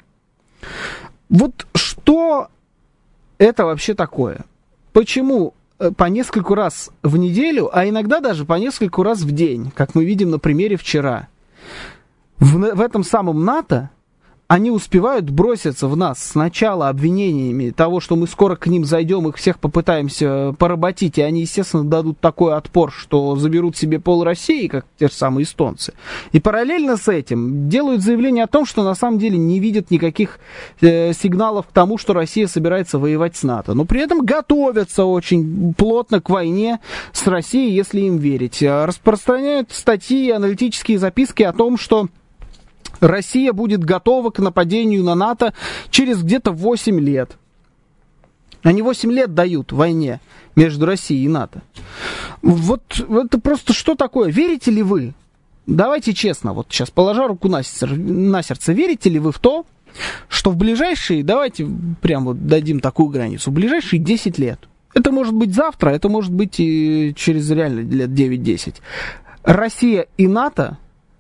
Вот что это вообще такое? Почему по нескольку раз в неделю, а иногда даже по нескольку раз в день, как мы видим на примере вчера, В, в этом самом НАТО они успевают броситься в нас сначала обвинениями того, что мы скоро к ним зайдем, их всех попытаемся поработить, и они, естественно, дадут такой отпор, что заберут себе пол России, как те же самые эстонцы. И параллельно с этим делают заявление о том, что на самом деле не видят никаких э, сигналов к тому, что Россия собирается воевать с НАТО. Но при этом готовятся очень плотно к войне с Россией, если им верить. Распространяют статьи и аналитические записки о том, что Россия будет готова к нападению на НАТО через где-то восемь лет. Они восемь лет дают войне между Россией и НАТО. Вот это просто что такое? Верите ли вы? Давайте честно, вот сейчас положа руку на сердце, на сердце, верите ли вы в то, что в ближайшие, давайте прям вот дадим такую границу, в ближайшие десять лет, это может быть завтра, это может быть и через реально лет девять-десять, Россия и НАТО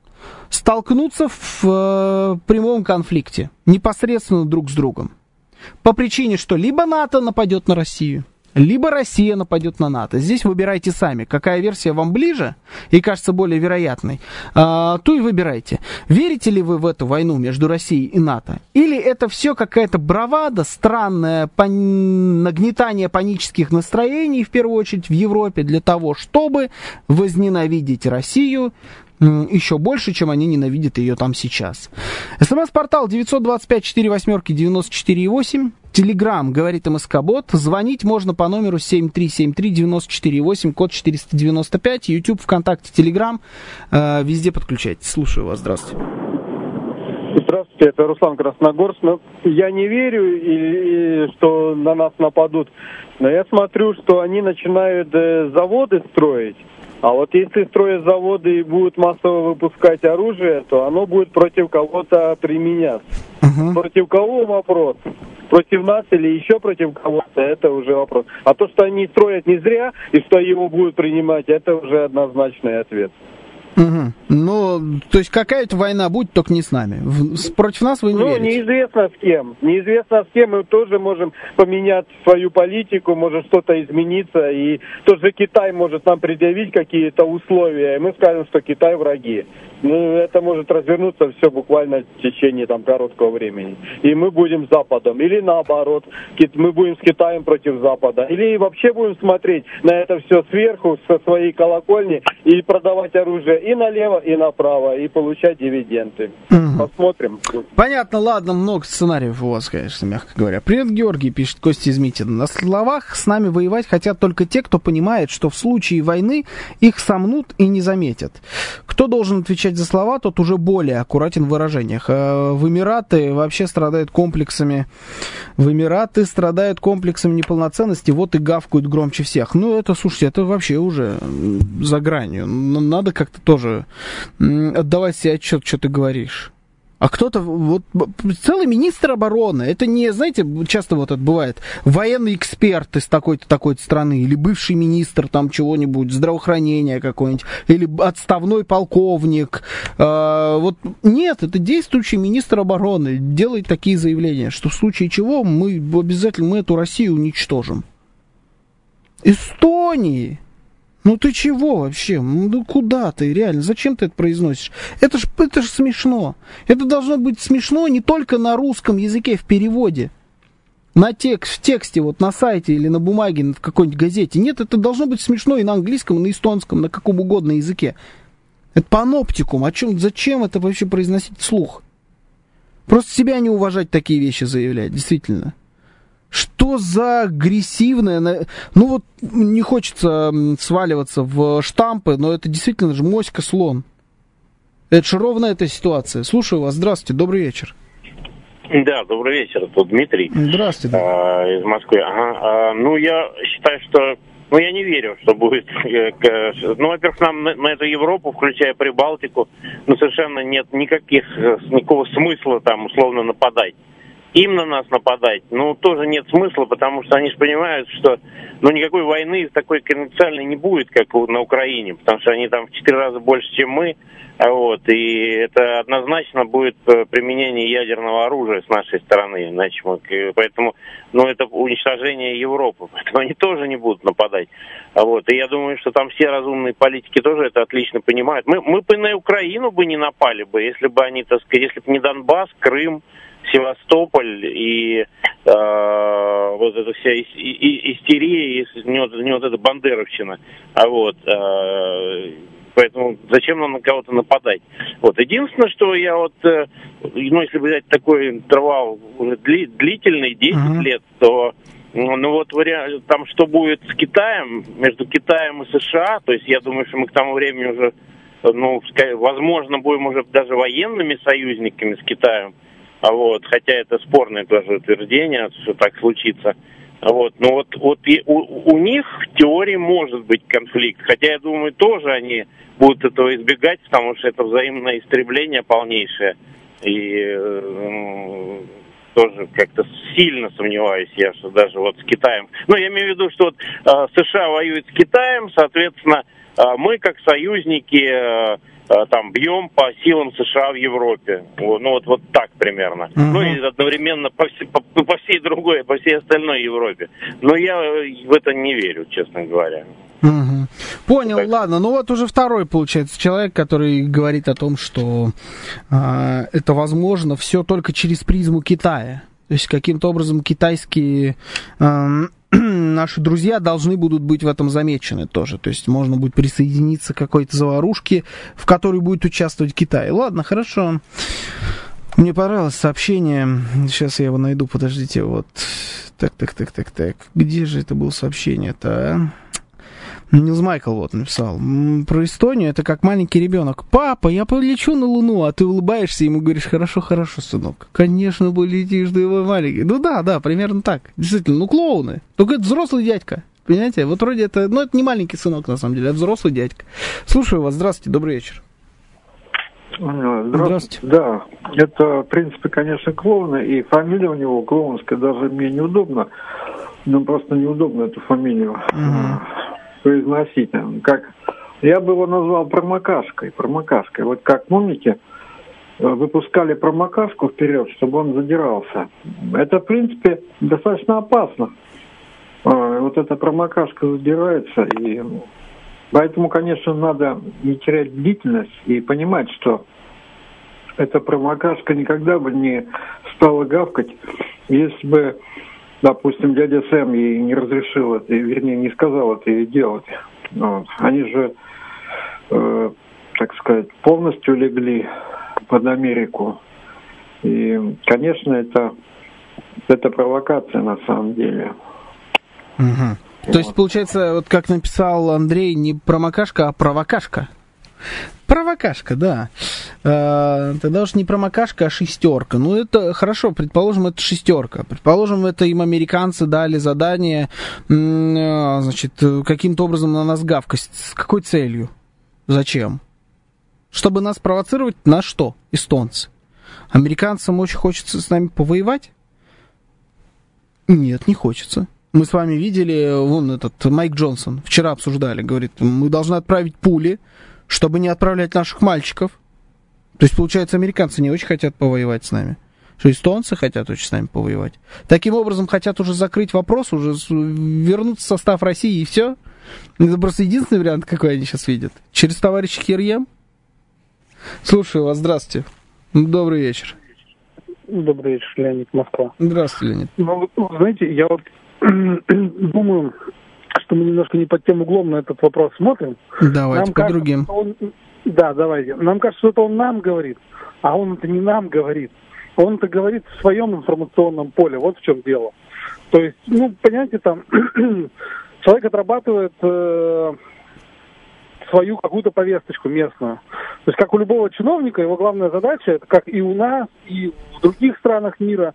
столкнутся в э, прямом конфликте, непосредственно друг с другом. По причине, что либо НАТО нападет на Россию, либо Россия нападет на НАТО. Здесь выбирайте сами, какая версия вам ближе и кажется более вероятной, э, то и выбирайте. Верите ли вы в эту войну между Россией и НАТО? Или это все какая-то бравада, странное пан... нагнетание панических настроений, в первую очередь в Европе, для того, чтобы возненавидеть Россию еще больше, чем они ненавидят ее там сейчас. СМС-портал девятьсот двадцать пять сорок восемь девяносто четыре восемь. Телеграм, говорит МСК-бот. Звонить можно по номеру семь три семь три девять четыре восемь, код четыреста девяносто пять. YouTube, ВКонтакте, Телеграм. Э, везде подключайтесь. Слушаю вас. Здравствуйте. Здравствуйте, это Руслан Красногорск. Но я не верю, и, и, что на нас нападут. Но я смотрю, что они начинают э, заводы строить. А вот если строят заводы и будут массово выпускать оружие, то оно будет против кого-то применяться. Uh-huh. Против кого вопрос? Против нас или еще против кого-то, это уже вопрос. А то, что они строят не зря, и что его будут принимать, это уже однозначный ответ. Угу. Ну, то есть какая-то война будет, только не с нами. В, против нас вы не ну, верите? Ну, неизвестно с кем. Неизвестно с кем. Мы тоже можем поменять свою политику, может что-то измениться. И тот же Китай может нам предъявить какие-то условия. И мы скажем, что Китай враги. Ну, это может развернуться все буквально в течение там короткого времени. И мы будем с Западом. Или наоборот, мы будем с Китаем против Запада. Или вообще будем смотреть на это все сверху, со своей колокольни, и продавать оружие и налево, и направо, и получать дивиденды. Угу. Посмотрим. Понятно, ладно, много сценариев у вас, конечно, мягко говоря. Привет, Георгий, пишет Костя из Митина. На словах с нами воевать хотят только те, кто понимает, что в случае войны их сомнут и не заметят. Кто должен отвечать за слова, тот уже более аккуратен в выражениях. А в Эмираты вообще страдают комплексами. В Эмираты страдают комплексами неполноценности, вот и гавкают громче всех. Ну, это, слушайте, это вообще уже за гранью. Надо как-то тоже отдавать себе отчет, что ты говоришь. А кто-то, вот, целый министр обороны, это не, знаете, часто вот это бывает, военный эксперт из такой-то, такой-то страны, или бывший министр там чего-нибудь, здравоохранения какой-нибудь, или отставной полковник. Э, вот нет, это действующий министр обороны делает такие заявления, что в случае чего мы обязательно мы эту Россию уничтожим. Эстонии. Ну ты чего вообще? Ну куда ты, реально? Зачем ты это произносишь? Это ж, это ж смешно. Это должно быть смешно не только на русском языке в переводе. На текст, в тексте, вот на сайте или на бумаге, в какой-нибудь газете. Нет, это должно быть смешно и на английском, и на эстонском, на каком угодно языке. Это паноптикум. О чем, зачем это вообще произносить вслух? Просто себя не уважать, такие вещи заявлять, действительно. Что за агрессивное... Ну вот не хочется сваливаться в штампы, но это действительно же моська слон. Это же ровно эта ситуация. Слушаю вас. Здравствуйте, добрый вечер. Да, добрый вечер, тут Дмитрий. Здравствуйте. А, из Москвы. Ага. А, ну, я считаю, что... Ну, я не верю, что будет... Ну, во-первых, нам на, на эту Европу, включая Прибалтику, ну, совершенно нет никаких, никакого смысла там, условно, нападать. Им на нас нападать, ну, тоже нет смысла, потому что они же понимают, что, ну, никакой войны такой конвенциальной не будет, как на Украине, потому что они там в четыре раза больше, чем мы, вот, и это однозначно будет применение ядерного оружия с нашей стороны, иначе мы, поэтому, ну, это уничтожение Европы, поэтому они тоже не будут нападать, вот, и я думаю, что там все разумные политики тоже это отлично понимают. Мы, мы бы на Украину бы не напали бы, если бы они, так сказать, если бы не Донбасс, Крым, Севастополь и э, вот эта вся ис- и- истерия, и не вот, не вот эта бандеровщина, а вот э, поэтому зачем нам на кого-то нападать? Вот единственное, что я вот, э, ну если взять такой интервал уже дли- длительный, десять uh-huh. лет, то ну вот вариант, там что будет с Китаем, между Китаем и США, то есть я думаю, что мы к тому времени уже, ну, возможно, будем уже даже военными союзниками с Китаем. Вот, хотя это спорное тоже утверждение, что так случится. Вот, но вот, вот и у, у них в теории может быть конфликт, хотя я думаю, тоже они будут этого избегать, потому что это взаимное истребление полнейшее. И э, тоже как-то сильно сомневаюсь я, что даже вот с Китаем. Ну, я имею в виду, что вот э, США воюет с Китаем, соответственно, э, мы как союзники... Э, там бьем по силам США в Европе. Вот, ну вот, вот так примерно. Uh-huh. Ну и одновременно по, вс- по, по всей другой, по всей остальной Европе. Но я в это не верю, честно говоря. Uh-huh. Понял, так. Ладно. Ну вот уже второй, получается, человек, который говорит о том, что э, это возможно все только через призму Китая. То есть каким-то образом китайские... Э, наши друзья должны будут быть в этом замечены тоже. То есть можно будет присоединиться к какой-то заварушке, в которой будет участвовать Китай. Ладно, хорошо. Мне понравилось сообщение. Сейчас я его найду, подождите. Вот. Так, так, так, так, так. Где же это было сообщение-то, а? Нилс Майкл вот написал. Про Эстонию это как маленький ребенок. Папа, я полечу на Луну, а ты улыбаешься, ему говоришь, хорошо, хорошо, сынок. Конечно, полетишь, ты его маленький. Ну да, да, примерно так. Действительно, ну клоуны. Только это взрослый дядька. Понимаете? Вот вроде это, ну это не маленький сынок, на самом деле, это взрослый дядька. Слушаю вас, здравствуйте, добрый вечер. Здравствуйте. Здравствуйте. Да, это, в принципе, конечно, клоуны, и фамилия у него клоунская, даже мне неудобно. Ну, просто неудобно эту фамилию uh-huh. произносить. Как... Я бы его назвал промокашкой, промокашкой. Вот как, помните, выпускали промокашку вперед, чтобы он задирался. Это, в принципе, достаточно опасно. Вот эта промокашка задирается, и поэтому, конечно, надо не терять бдительность и понимать, что эта промокашка никогда бы не стала гавкать, если бы, допустим, дядя Сэм ей не разрешил это, вернее, не сказал это ей делать. Вот. Они же, э, так сказать, полностью легли под Америку. И, конечно, это, это провокация на самом деле. Угу. Вот. То есть, получается, вот как написал Андрей, не промокашка, а провокашка. Провокашка, да. Э, тогда уж не промокашка, а шестерка. Ну, это хорошо, предположим, это шестерка. Предположим, это им американцы дали задание, э, значит, каким-то образом на нас гавкать. С какой целью? Зачем? Чтобы нас провоцировать на что? Эстонцы. Американцам очень хочется с нами повоевать? Нет, не хочется. Мы с вами видели, вон этот Майк Джонсон, вчера обсуждали, говорит, мы должны отправить пули, чтобы не отправлять наших мальчиков. То есть, получается, американцы не очень хотят повоевать с нами. Что эстонцы хотят очень с нами повоевать. Таким образом, хотят уже закрыть вопрос, уже вернуться в состав России и все. Это просто единственный вариант, какой они сейчас видят. Через товарища Хирьем. Слушаю вас, здравствуйте. Добрый вечер. Добрый вечер, Леонид, Москва. Здравствуйте, Леонид. Ну, знаете, я вот думаю, что мы немножко не под тем углом на этот вопрос смотрим. Давайте, нам по кажется, другим. Он... Да, давайте. Нам кажется, что это он нам говорит, а он это не нам говорит. Он это говорит в своем информационном поле. Вот в чем дело. То есть, ну, понимаете, там человек отрабатывает э, свою какую-то повесточку местную. То есть, как у любого чиновника, его главная задача, это как и у нас, и в других странах мира.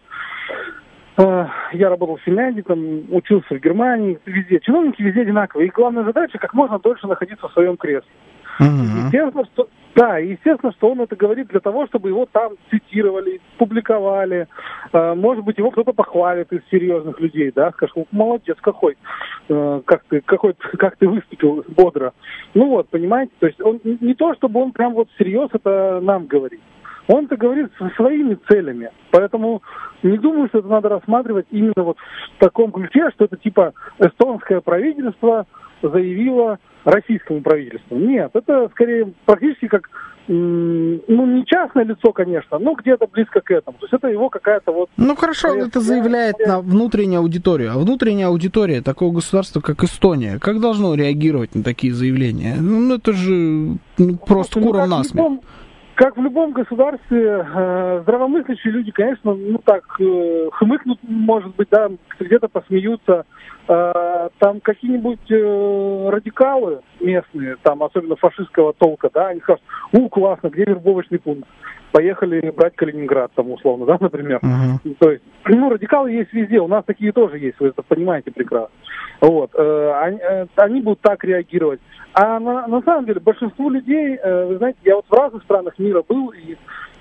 Э, я работал в Финляндии, там, учился в Германии, везде. Чиновники везде одинаковые. Их главная задача, как можно дольше находиться в своем кресле. Uh-huh. Естественно, что, да, естественно, что он это говорит для того, чтобы его там цитировали, публиковали. Э, может быть, его кто-то похвалит из серьезных людей, да, скажет, молодец какой, э, как ты, какой, как ты выступил бодро. Ну вот, понимаете, то есть он не то, чтобы он прям вот всерьез это нам говорит. Он это говорит со своими целями. Поэтому не думаю, что это надо рассматривать именно вот в таком ключе, что это типа эстонское правительство заявило российскому правительству. Нет, это скорее практически как, ну, не частное лицо, конечно, но где-то близко к этому. То есть это его какая-то вот... Ну, хорошо, он это заявляет на внутреннюю аудиторию. А внутренняя аудитория такого государства, как Эстония, как должно реагировать на такие заявления? Ну, это же ну, просто ну, куром насмех. Как в любом государстве, э, здравомыслящие люди, конечно, ну так, э, хмыкнут, может быть, да, где-то посмеются. Э, там какие-нибудь э, радикалы местные, там особенно фашистского толка, да, они скажут, у, классно, где вербовочный пункт? Поехали брать Калининград, там, условно, да, например. Uh-huh. То есть, ну, радикалы есть везде, у нас такие тоже есть, вы это понимаете прекрасно. Вот, э, они, э, они будут так реагировать. А на, на самом деле большинству людей, э, вы знаете, я вот в разных странах мира был, и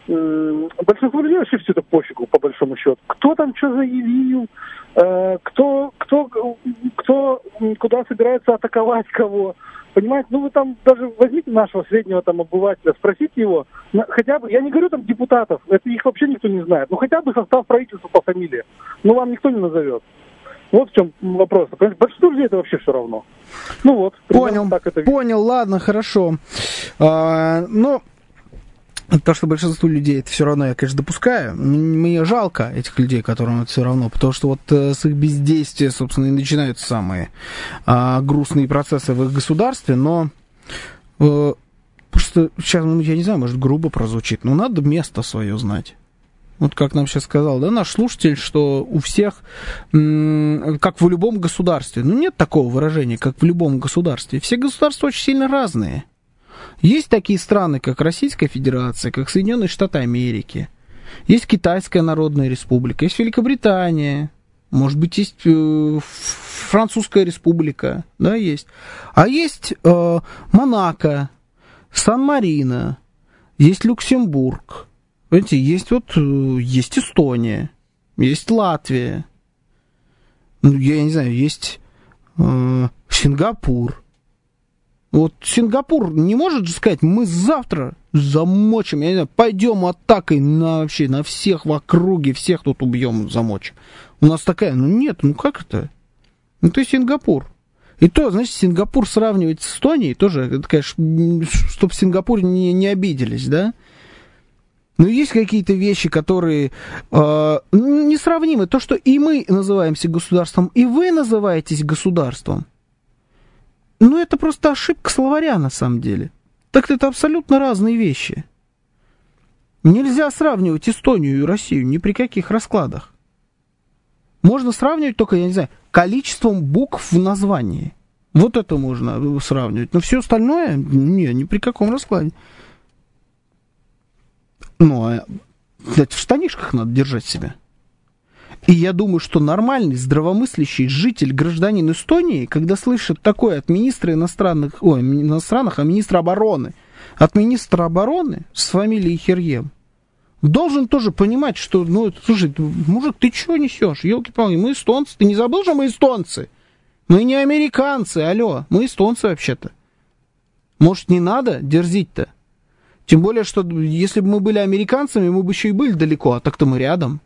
э, большинству людей вообще все это пофигу, по большому счету. Кто там что заявил, э, кто, кто, кто куда собирается атаковать кого. Понимаете, ну вы там даже возьмите нашего среднего там обывателя, спросите его, хотя бы, я не говорю там депутатов, это их вообще никто не знает, но хотя бы состав правительства по фамилии, ну вам никто не назовет. Вот в чем вопрос. Большинству людей это вообще все равно. Ну вот. Понял, так это понял, ладно, хорошо. А, но то, что большинству людей это все равно, я, конечно, допускаю. Мне жалко этих людей, которым это все равно, потому что вот с их бездействия, собственно, и начинаются самые а, грустные процессы в их государстве, но а, просто сейчас, ну, я не знаю, может, грубо прозвучит, но надо место свое знать. Вот как нам сейчас сказал, да, наш слушатель, что у всех, м- как в любом государстве, ну, нет такого выражения, как в любом государстве. Все государства очень сильно разные. Есть такие страны, как Российская Федерация, как Соединенные Штаты Америки. Есть Китайская Народная Республика, есть Великобритания, может быть, есть э, Французская Республика, да, есть. А есть э, Монако, Сан-Марино, есть Люксембург. Понимаете, есть вот, есть Эстония, есть Латвия, ну, я не знаю, есть э, Сингапур. Вот Сингапур не может же сказать, мы завтра замочим, я не знаю, пойдем атакой на вообще, на всех в округе, всех тут убьем, замочим. У нас такая, ну нет, ну как это? Ну то есть Сингапур. И то, значит, Сингапур сравнивать с Эстонией тоже, это, конечно, чтобы в Сингапуре не, не обиделись, да? Но есть какие-то вещи, которые э, несравнимы. То, что и мы называемся государством, и вы называетесь государством, ну, это просто ошибка словаря, на самом деле. Так это абсолютно разные вещи. Нельзя сравнивать Эстонию и Россию ни при каких раскладах. Можно сравнивать только, я не знаю, количеством букв в названии. Вот это можно сравнивать. Но все остальное, не, ни при каком раскладе. Ну, а в штанишках надо держать себя. И я думаю, что нормальный, здравомыслящий житель, гражданин Эстонии, когда слышит такое от министра иностранных, ой, иностранных, а министра обороны, от министра обороны с фамилией Хирьем, должен тоже понимать, что, ну, слушай, мужик, ты чего несешь? Елки-палки, мы эстонцы. Ты не забыл, что мы эстонцы? Мы не американцы, алло, мы эстонцы вообще-то. Может, не надо дерзить-то? Тем более, что если бы мы были американцами, мы бы еще и были далеко, а так-то мы рядом.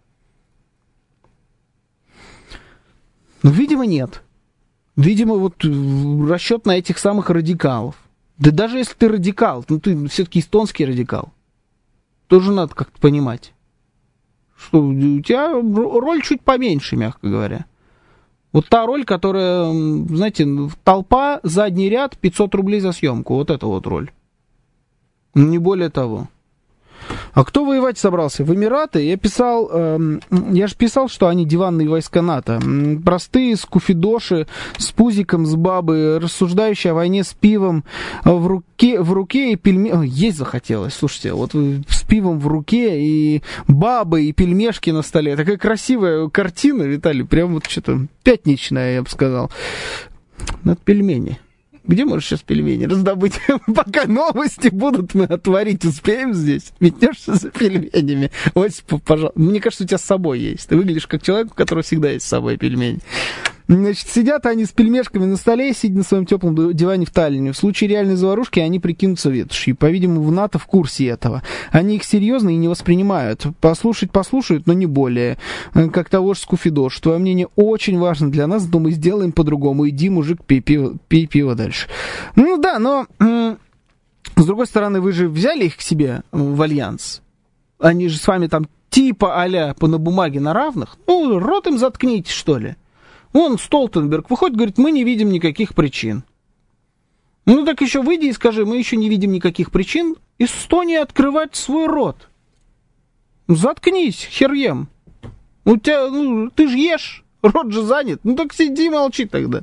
Ну, видимо, нет. Видимо, вот расчет на этих самых радикалов. Да даже если ты радикал, ну ты все-таки эстонский радикал, тоже надо как-то понимать, что у тебя роль чуть поменьше, мягко говоря. Вот та роль, которая, знаете, толпа, задний ряд, пятьсот рублей за съемку. Вот это вот роль. Не более того. А кто воевать собрался? В Эмираты? Я писал, э, я же писал, что они диванные войска НАТО. Простые скуфидоши с пузиком, с бабой, рассуждающие о войне с пивом в руке, в руке и пельмешки. Есть захотелось, слушайте, вот с пивом в руке и бабы и пельмешки на столе. Такая красивая картина, Виталий, прям вот что-то пятничная, я бы сказал. Над пельмени. Где можешь сейчас пельмени раздобыть? Пока новости будут, мы отварить успеем здесь. Метнешься за пельменями. Осипов, пожалуйста. Мне кажется, у тебя с собой есть. Ты выглядишь как человек, у которого всегда есть с собой пельмени. Значит, сидят они с пельмешками на столе, сидя на своем теплом диване в Таллине. В случае реальной заварушки они прикинутся ветошью. По-видимому, в НАТО в курсе этого. Они их серьезно и не воспринимают. Послушать послушают, но не более. Как того же Скуфидош. Твое мнение очень важно для нас, но мы сделаем по-другому. Иди, мужик, пей пиво, пей пиво дальше. Ну да, но с другой стороны, вы же взяли их к себе в альянс. Они же с вами там типа а-ля по на бумаге на равных. Ну, рот им заткните, что ли. Вон Столтенберг выходит, говорит, мы не видим никаких причин. Ну так еще выйди и скажи, мы еще не видим никаких причин Эстонии открывать свой рот. Заткнись, херьем. У тебя, ну, ты же ешь, рот же занят. Ну так сиди и молчи тогда.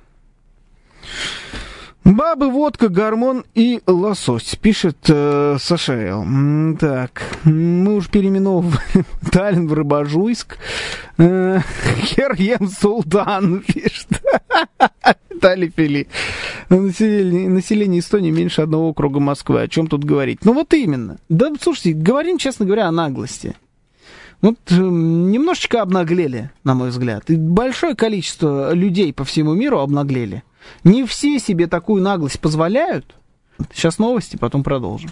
Бабы, водка, гормон и лосось, пишет э, Сашаэл. Так, мы уж переименовываем Таллин в Рыбожуйск. Э, хер ем султан, пишет. Виталий Фили. Население, население Эстонии меньше одного округа Москвы. О чем тут говорить? Ну вот именно. Да, слушайте, говорим, честно говоря, о наглости. Вот э, немножечко обнаглели, на мой взгляд. И большое количество людей по всему миру обнаглели. Не все себе такую наглость позволяют. Сейчас новости, потом продолжим.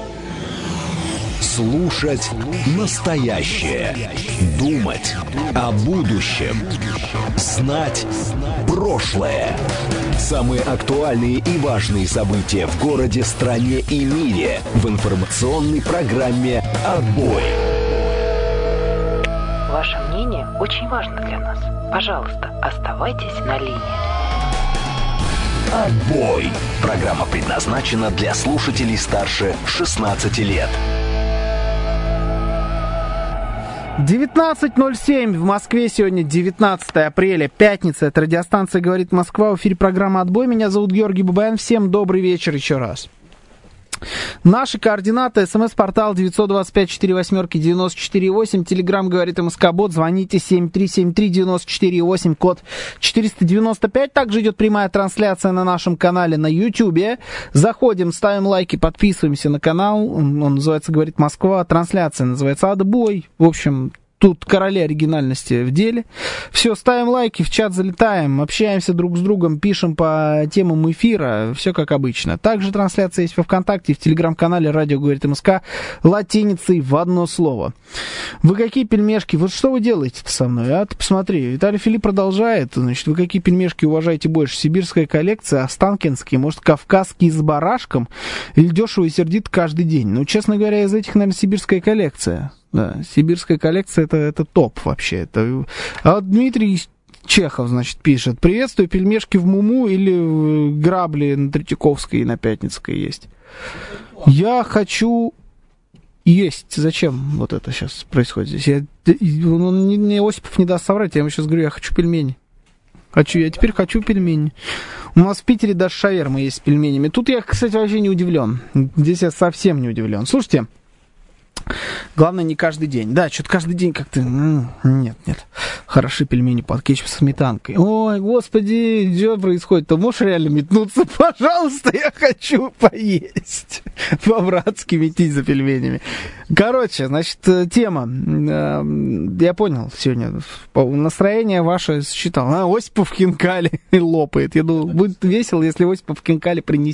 Слушать настоящее. Думать о будущем. Знать прошлое. Самые актуальные и важные события в городе, стране и мире в информационной программе «Отбой». Ваше мнение очень важно для нас. Пожалуйста, оставайтесь на линии. Отбой. Программа предназначена для слушателей старше шестнадцати лет. девятнадцать ноль семь в Москве, сегодня девятнадцатое апреля, пятница. Это радиостанция «Говорит Москва», в эфире программа «Отбой». Меня зовут Георгий Бабаян. Всем добрый вечер еще раз. Наши координаты: смс-портал девять два пять четыре восемь девять четыре восемь, телеграм «Говорит МСК-бот», звоните семь три семь три девять четыре восемь, код четыреста девяносто пять. Также идет прямая трансляция на нашем канале на Ютьюбе. Заходим, ставим лайки, подписываемся на канал. Он называется «Говорит Москва», трансляция называется «Отбой». В общем, тут короли оригинальности в деле. Все, ставим лайки, в чат залетаем, общаемся друг с другом, пишем по темам эфира, все как обычно. Также трансляция есть во ВКонтакте, в телеграм-канале «Радио говорит МСК» латиницей в одно слово. Вы какие пельмешки? Вот что вы делаете-то со мной? А ты посмотри, Виталий Филипп продолжает. Значит, вы какие пельмешки уважаете больше? Сибирская коллекция, останкинские, может, кавказские с барашком? Или дешево и сердито каждый день? Ну, честно говоря, из этих, наверное, сибирская коллекция. Да, сибирская коллекция это, это топ вообще. Это... А вот Дмитрий Чехов, значит, пишет: приветствую, пельмешки в Муму или грабли на Третьяковской и на Пятницкой есть. Я хочу есть. Зачем вот это сейчас происходит здесь? Я... Он, мне Осипов не даст соврать, я ему сейчас говорю, я хочу пельмени. Хочу, я теперь хочу пельмени. У нас в Питере даже шаверма есть с пельменями. Тут я, кстати, вообще не удивлен. Здесь я совсем не удивлен. Слушайте, главное, не каждый день. Да, что-то каждый день как-то... Нет, нет. Хороши пельмени под кетчуп с сметанкой. Ой, господи, что происходит? Ты можешь реально метнуться? Пожалуйста, я хочу поесть. По-братски метись за пельменями. Короче, значит, тема. Я понял сегодня. Настроение ваше считал. А, Осипов хинкали лопает. Я думал, будет весело, если Осипов хинкали принесет.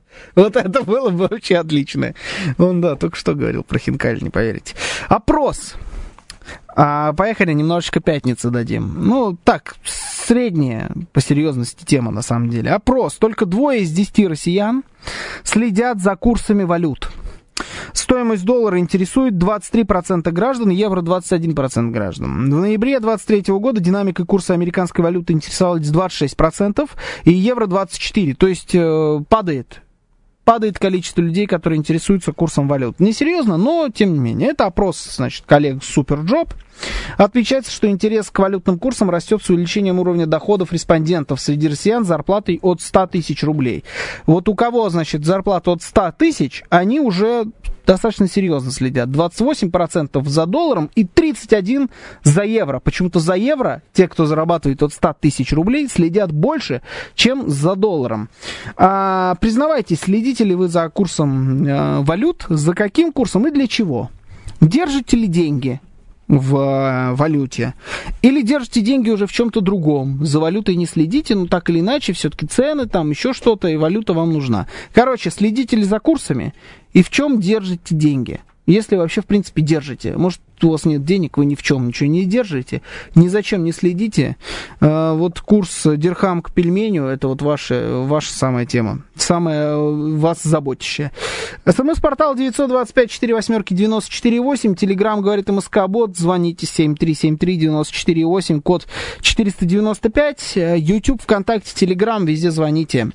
Вот это было бы вообще отлично. Он, да, только что говорил про хинкали, не поверите. Опрос. А, поехали, немножечко пятницы дадим. Ну, так, средняя по серьезности тема, на самом деле. Опрос. Только двое из десяти россиян следят за курсами валют. Стоимость доллара интересует двадцать три процента граждан, евро двадцать один процент граждан. В ноябре двадцать третьего года динамикой курса американской валюты интересовалась двадцать шесть процентов и евро двадцать четыре процента. То есть э, падает. Падает количество людей, которые интересуются курсом валют. Несерьезно, но тем не менее. Это опрос, значит, коллег Суперджоп. Отмечается, что интерес к валютным курсам растет с увеличением уровня доходов респондентов среди россиян с зарплатой от ста тысяч рублей. Вот у кого, значит, зарплата от ста тысяч, они уже достаточно серьезно следят. двадцать восемь процентов за долларом и тридцать один процент за евро. Почему-то за евро те, кто зарабатывает от ста тысяч рублей, следят больше, чем за долларом. А, признавайтесь, следите ли вы за курсом э, валют, за каким курсом и для чего? Держите ли деньги в э, валюте? Или держите деньги уже в чем-то другом? За валютой не следите, но так или иначе, все-таки цены, там еще что-то, и валюта вам нужна. Короче, следите ли за курсами и в чем держите деньги? Если вообще, в принципе, держите. Может, у вас нет денег, вы ни в чем ничего не держите, ни зачем не следите. А, вот курс дирхам к пельменю, это вот ваша, ваша самая тема, самая вас заботящая. СМС-портал девять два пять четыре восемь девяносто четыре восемь, Телеграм говорит МСК-бот, звоните семь три семь три девяносто четыре восемь, код четыреста девяносто пять, YouTube, ВКонтакте, Телеграм, везде звоните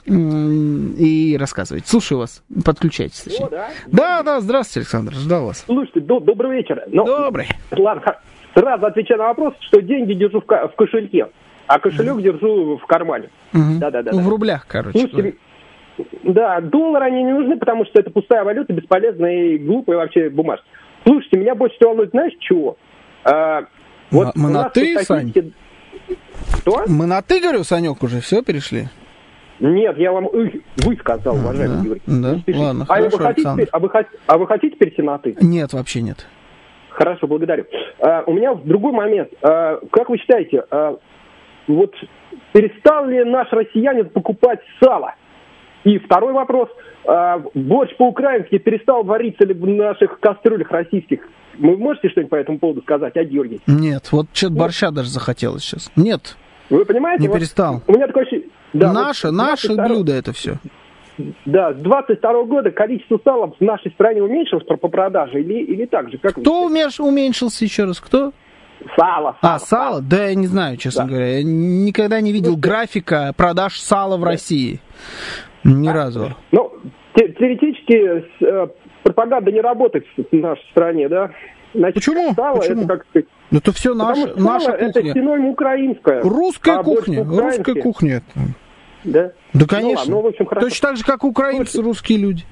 и рассказывайте. Слушаю вас, подключайтесь. О, да? да, да, здравствуйте, Александр, ждал вас. Слушайте, до, добрый вечер. Но, добрый. Ладно, сразу отвечаю на вопрос, что деньги держу в, в кошельке, а кошелек mm-hmm. держу в кармане. Mm-hmm. Да-да-да. Ну, в рублях, короче. Слушайте, да, доллары они не нужны, потому что это пустая валюта, бесполезная и глупая вообще бумажка. Слушайте, меня больше всего волнует, знаешь, чего? А, вот мы на ты, статистике... Сань? Что? Мы на ты, говорю, Санек, уже все перешли? Нет, я вам вы сказал, уважаемый да, Юрий. Да, ладно, а хорошо, вы хотите, Александр. а, вы, а вы хотите перейти на ты? Нет, вообще нет. Хорошо, благодарю. А, у меня другой момент. А, как вы считаете, а, вот перестал ли наш россиянин покупать сало? И второй вопрос. А, борщ по-украински перестал вариться ли в наших кастрюлях российских? Вы можете что-нибудь по этому поводу сказать, а, Георгий? Нет, вот что-то борща даже захотелось сейчас. Нет. Вы понимаете? Не вот перестал. У меня такое ощущение... Да, наше, вот наше блюдо это все. Да, с двадцать второго года количество сала в нашей стране уменьшилось по продаже или, или так же? Как Кто умеш, уменьшился еще раз? Кто? Сало. А, сало? Да, я не знаю, честно да. говоря. Я никогда не видел графика продаж сала в да. России. Ни а, разу. Ну, теоретически пропаганда не работает в нашей стране, да? Значит, Почему? Сало Почему? Это, как сказать, это все наше, наша кухня. Это синоним украинская. Русская а кухня. Русская кухня. Да? Да, конечно. Ну, ладно, ну, в общем, точно так же, как украинцы, Слушайте, русские люди.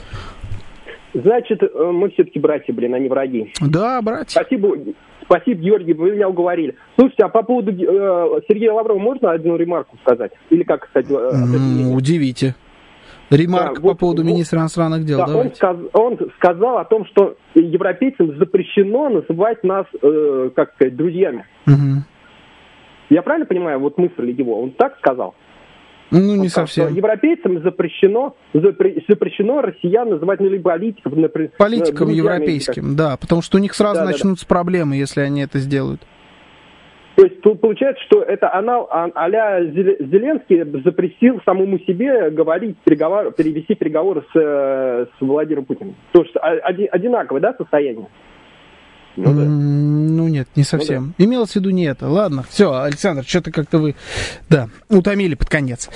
Значит, мы все-таки братья, блин, а не враги. Да, братья. Спасибо, спасибо, Георгий, вы меня уговорили. Слушайте, а по поводу э, Сергея Лаврова можно одну ремарку сказать? Или как, кстати? Э, mm, удивите. Ремарка да, по вот, поводу вот, министра иностранных дел. Да, он, сказ, он сказал о том, что европейцам запрещено называть нас, э, как сказать, друзьями. Угу. Я правильно понимаю, вот мысль его? Он так сказал? Ну, не он совсем. Сказал, европейцам запрещено, запре, запрещено россиян называть ну, политиков, например, политикам европейским, да, потому что у них сразу да, начнутся да, да. проблемы, если они это сделают. То есть тут получается, что это анал, а-ля Зеленский запретил самому себе говорить, переговор, перевести переговоры с, с Владимиром Путиным. То есть одинаковое, да, состояние? Ну, да. ну нет, не совсем. Ну, да. Имелось в виду не это. Ладно, все, Александр, что-то как-то вы, да, утомили под конец.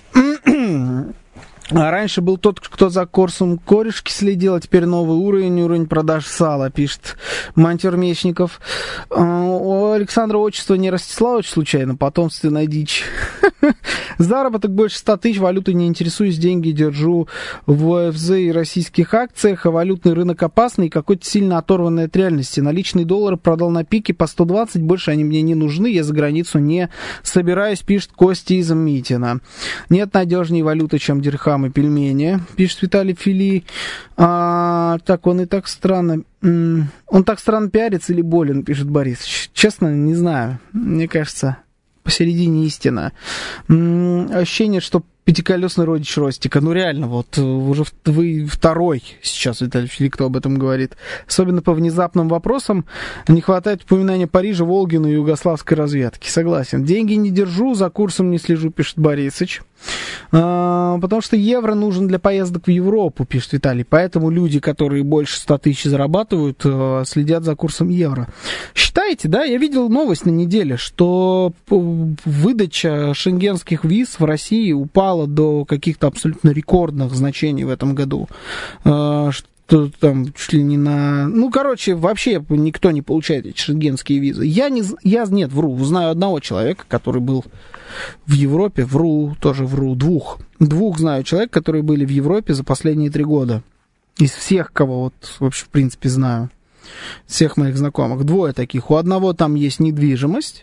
А раньше был тот, кто за курсом корешки следил, а теперь новый уровень, уровень продаж сала, пишет Монтер Мечников. У Александра отчество не Ростиславович, случайно, потомственная дичь. Заработок больше ста тысяч, валютой не интересуюсь, деньги держу в ОФЗ и российских акциях, а валютный рынок опасный и какой-то сильно оторванный от реальности. Наличные доллары продал на пике по сто двадцать, больше они мне не нужны, я за границу не собираюсь, пишет Костя из Митина. Нет надежнее валюты, чем дирхам и пельмени, пишет Виталий Фили. А, так, он и так странно... Он так странно пиарится или болен, пишет Борис. Честно, не знаю. Мне кажется, посередине истина. Ощущение, что пятиколесный родич Ростика. Ну, реально, вот, уже вы второй сейчас, Виталий Филипп, об этом говорит. Особенно по внезапным вопросам не хватает упоминания Парижа, Волгина и югославской разведки. Согласен. Деньги не держу, за курсом не слежу, пишет Борисыч. А, потому что евро нужен для поездок в Европу, пишет Виталий. Поэтому люди, которые больше ста тысяч зарабатывают, следят за курсом евро. Считаете, да? Я видел новость на неделе, что выдача шенгенских виз в России упала до каких-то абсолютно рекордных значений в этом году. Что там чуть ли не на... Ну, короче, вообще никто не получает эти шенгенские визы. Я не... Я, нет, вру. Знаю одного человека, который был в Европе. Вру, тоже вру. Двух. Двух знаю человек, которые были в Европе за последние три года. Из всех, кого вот вообще, в принципе, знаю. Всех моих знакомых. Двое таких. У одного там есть недвижимость.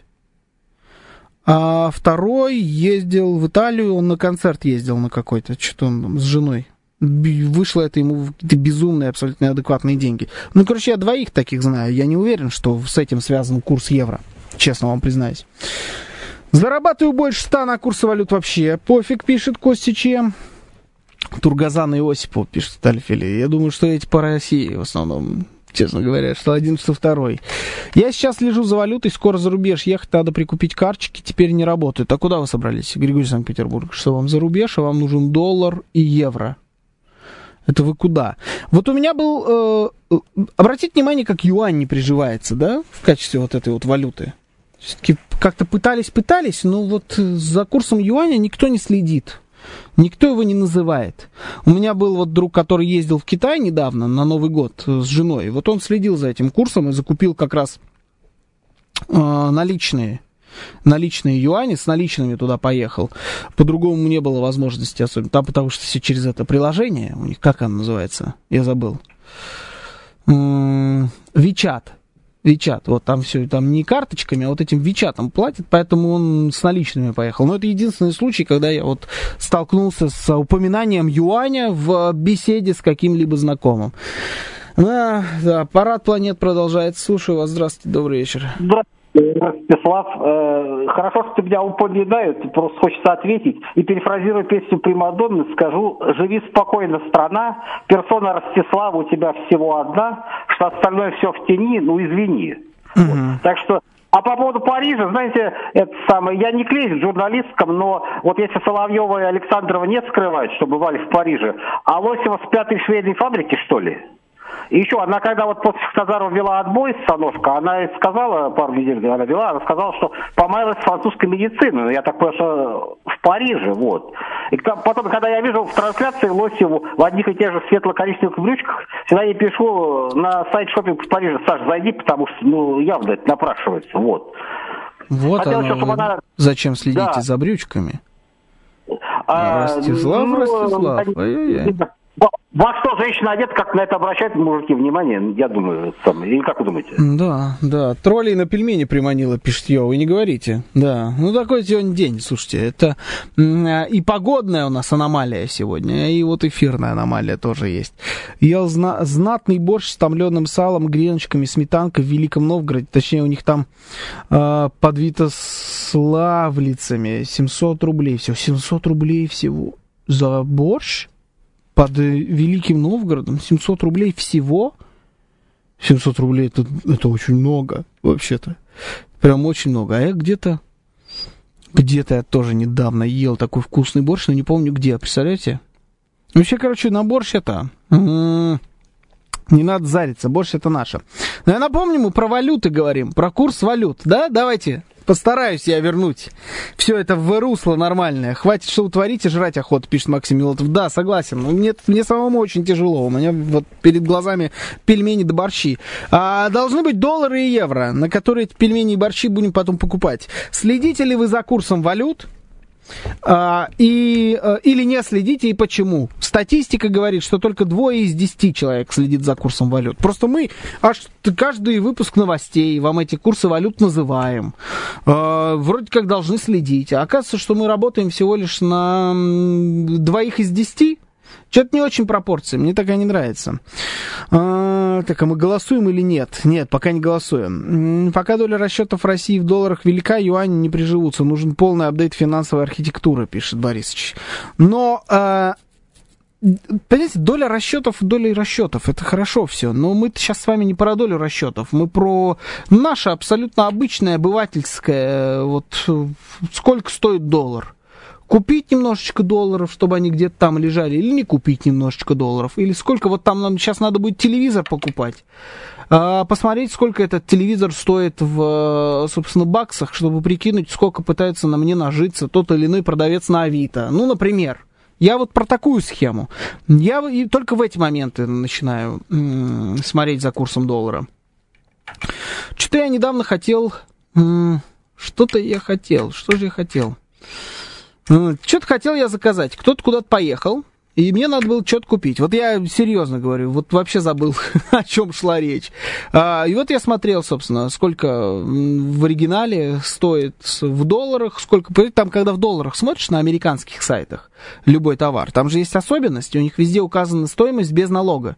А второй ездил в Италию, он на концерт ездил на какой-то, что-то он там с женой. Вышло это ему в какие-то безумные, абсолютно неадекватные деньги. Ну, короче, я двоих таких знаю. Я не уверен, что с этим связан курс евро. Честно вам признаюсь. Зарабатываю больше ста на курсы валют вообще. Пофиг, пишет Костя Чем. Тургазан и Осипов, пишет Виталий Филипп. Я думаю, что эти по России в основном... Честно говоря, что один, что второй. Я сейчас слежу за валютой, скоро за рубеж ехать, надо прикупить карточки, теперь не работают. А куда вы собрались? Григорий Санкт-Петербург. Что вам за рубеж, а вам нужен доллар и евро? Это вы куда? Вот у меня был... Э, обратите внимание, как юань не приживается, да, в качестве вот этой вот валюты. Все-таки как-то пытались-пытались, но вот за курсом юаня никто не следит. Никто его не называет. У меня был вот друг, который ездил в Китай недавно на Новый год с женой. Вот он следил за этим курсом и закупил как раз э, наличные, наличные юани, с наличными туда поехал. По-другому не было возможности особенно. Там потому что все через это приложение, у них, как оно называется? Я забыл. Вичат. Вичат, вот там все, там не карточками, а вот этим Вичатом платит, поэтому он с наличными поехал. Но это единственный случай, когда я вот столкнулся с упоминанием юаня в беседе с каким-либо знакомым. Да, да, парад планет продолжается. Слушаю вас, здравствуйте, добрый вечер. Здравствуйте, Вячеслав. Э, хорошо, что тебя упоминают, просто хочется ответить. И перефразируя песню Примадонны, скажу: живи спокойно, страна, персона Ростислава у тебя всего одна, что остальное все в тени, ну извини. Uh-huh. Вот. Так что, а по поводу Парижа, знаете, это самое, я не клеюсь журналисткам, но вот если Соловьева и Александрова не скрывают, что бывали в Париже, а Лосева с пятой швейной фабрики, что ли? И еще, она когда вот после Казарова вела отбой с Саношка, она сказала, пару недель когда она вела, она сказала, что помаялась французской медициной, я так понял, что в Париже, вот. И потом, когда я вижу в трансляции Лосеву в одних и тех же светло-коричневых брючках, всегда я пишу на сайт шопинг в Париже: Саш, зайди, потому что, ну, явно это напрашивается, вот. Вот Хотел, оно, чтобы она... Зачем следите да. за брючками? А, Ростислав, ну, Ростислав, ай-яй-яй. Во что женщина одета, как на это обращают мужики внимание, я думаю, сам. Или как вы думаете? Да, да. Троллей на пельмени приманила, пишет Йо, вы не говорите. Да. Ну, такой сегодня день, слушайте. Это и погодная у нас аномалия сегодня, и вот эфирная аномалия тоже есть. Ел зна- знатный борщ с томленым салом, греночками, сметанкой в Великом Новгороде. Точнее, у них там э, под Витославлицами семьсот рублей. Всего семьсот рублей всего за борщ? Под Великим Новгородом семьсот рублей всего. семьсот рублей это, это очень много, вообще-то. Прям очень много. А я где-то, где-то я тоже недавно ел такой вкусный борщ, но не помню где, представляете? Вообще, короче, на борщ это... М-м, не надо зариться, борщ это наше. Но я напомню, мы про валюты говорим, про курс валют, да? Давайте... Постараюсь я вернуть все это в русло нормальное. Хватит, что вы творите, жрать охота, пишет Максим Милотов. Да, согласен. Мне, мне самому очень тяжело. У меня вот перед глазами пельмени да борщи. А должны быть доллары и евро, на которые эти пельмени и борщи будем потом покупать. Следите ли вы за курсом валют? А, и, а, или не следите, и почему? Статистика говорит, что только двое из десяти человек следит за курсом валют. Просто мы аж каждый выпуск новостей вам эти курсы валют называем. А, вроде как должны следить. А оказывается, что мы работаем всего лишь на двоих из десяти. Что-то не очень пропорции, мне такая не нравится. А, так, а мы голосуем или нет? Нет, пока не голосуем. Пока доля расчетов России в долларах велика, юани не приживутся. Нужен полный апдейт финансовой архитектуры, пишет Борисович. Но... А, понимаете, доля расчетов, доля расчетов, это хорошо все, но мы-то сейчас с вами не про долю расчетов, мы про наше абсолютно обычное, обывательское, вот сколько стоит доллар. Купить немножечко долларов, чтобы они где-то там лежали, или не купить немножечко долларов, или сколько вот там нам сейчас надо будет телевизор покупать, посмотреть, сколько этот телевизор стоит в, собственно, баксах, чтобы прикинуть, сколько пытается на мне нажиться тот или иной продавец на Авито, ну, например. Я вот про такую схему. Я и только в эти моменты начинаю м- смотреть за курсом доллара. Что-то я недавно хотел... М- что-то я хотел. Что же я хотел? М- что-то хотел я заказать. Кто-то куда-то поехал, и мне надо было что-то купить. Вот я серьезно говорю, вот вообще забыл, о чем шла речь. А, и вот я смотрел, собственно, сколько в оригинале стоит в долларах, сколько... Там, когда в долларах смотришь на американских сайтах любой товар, там же есть особенность, у них везде указана стоимость без налога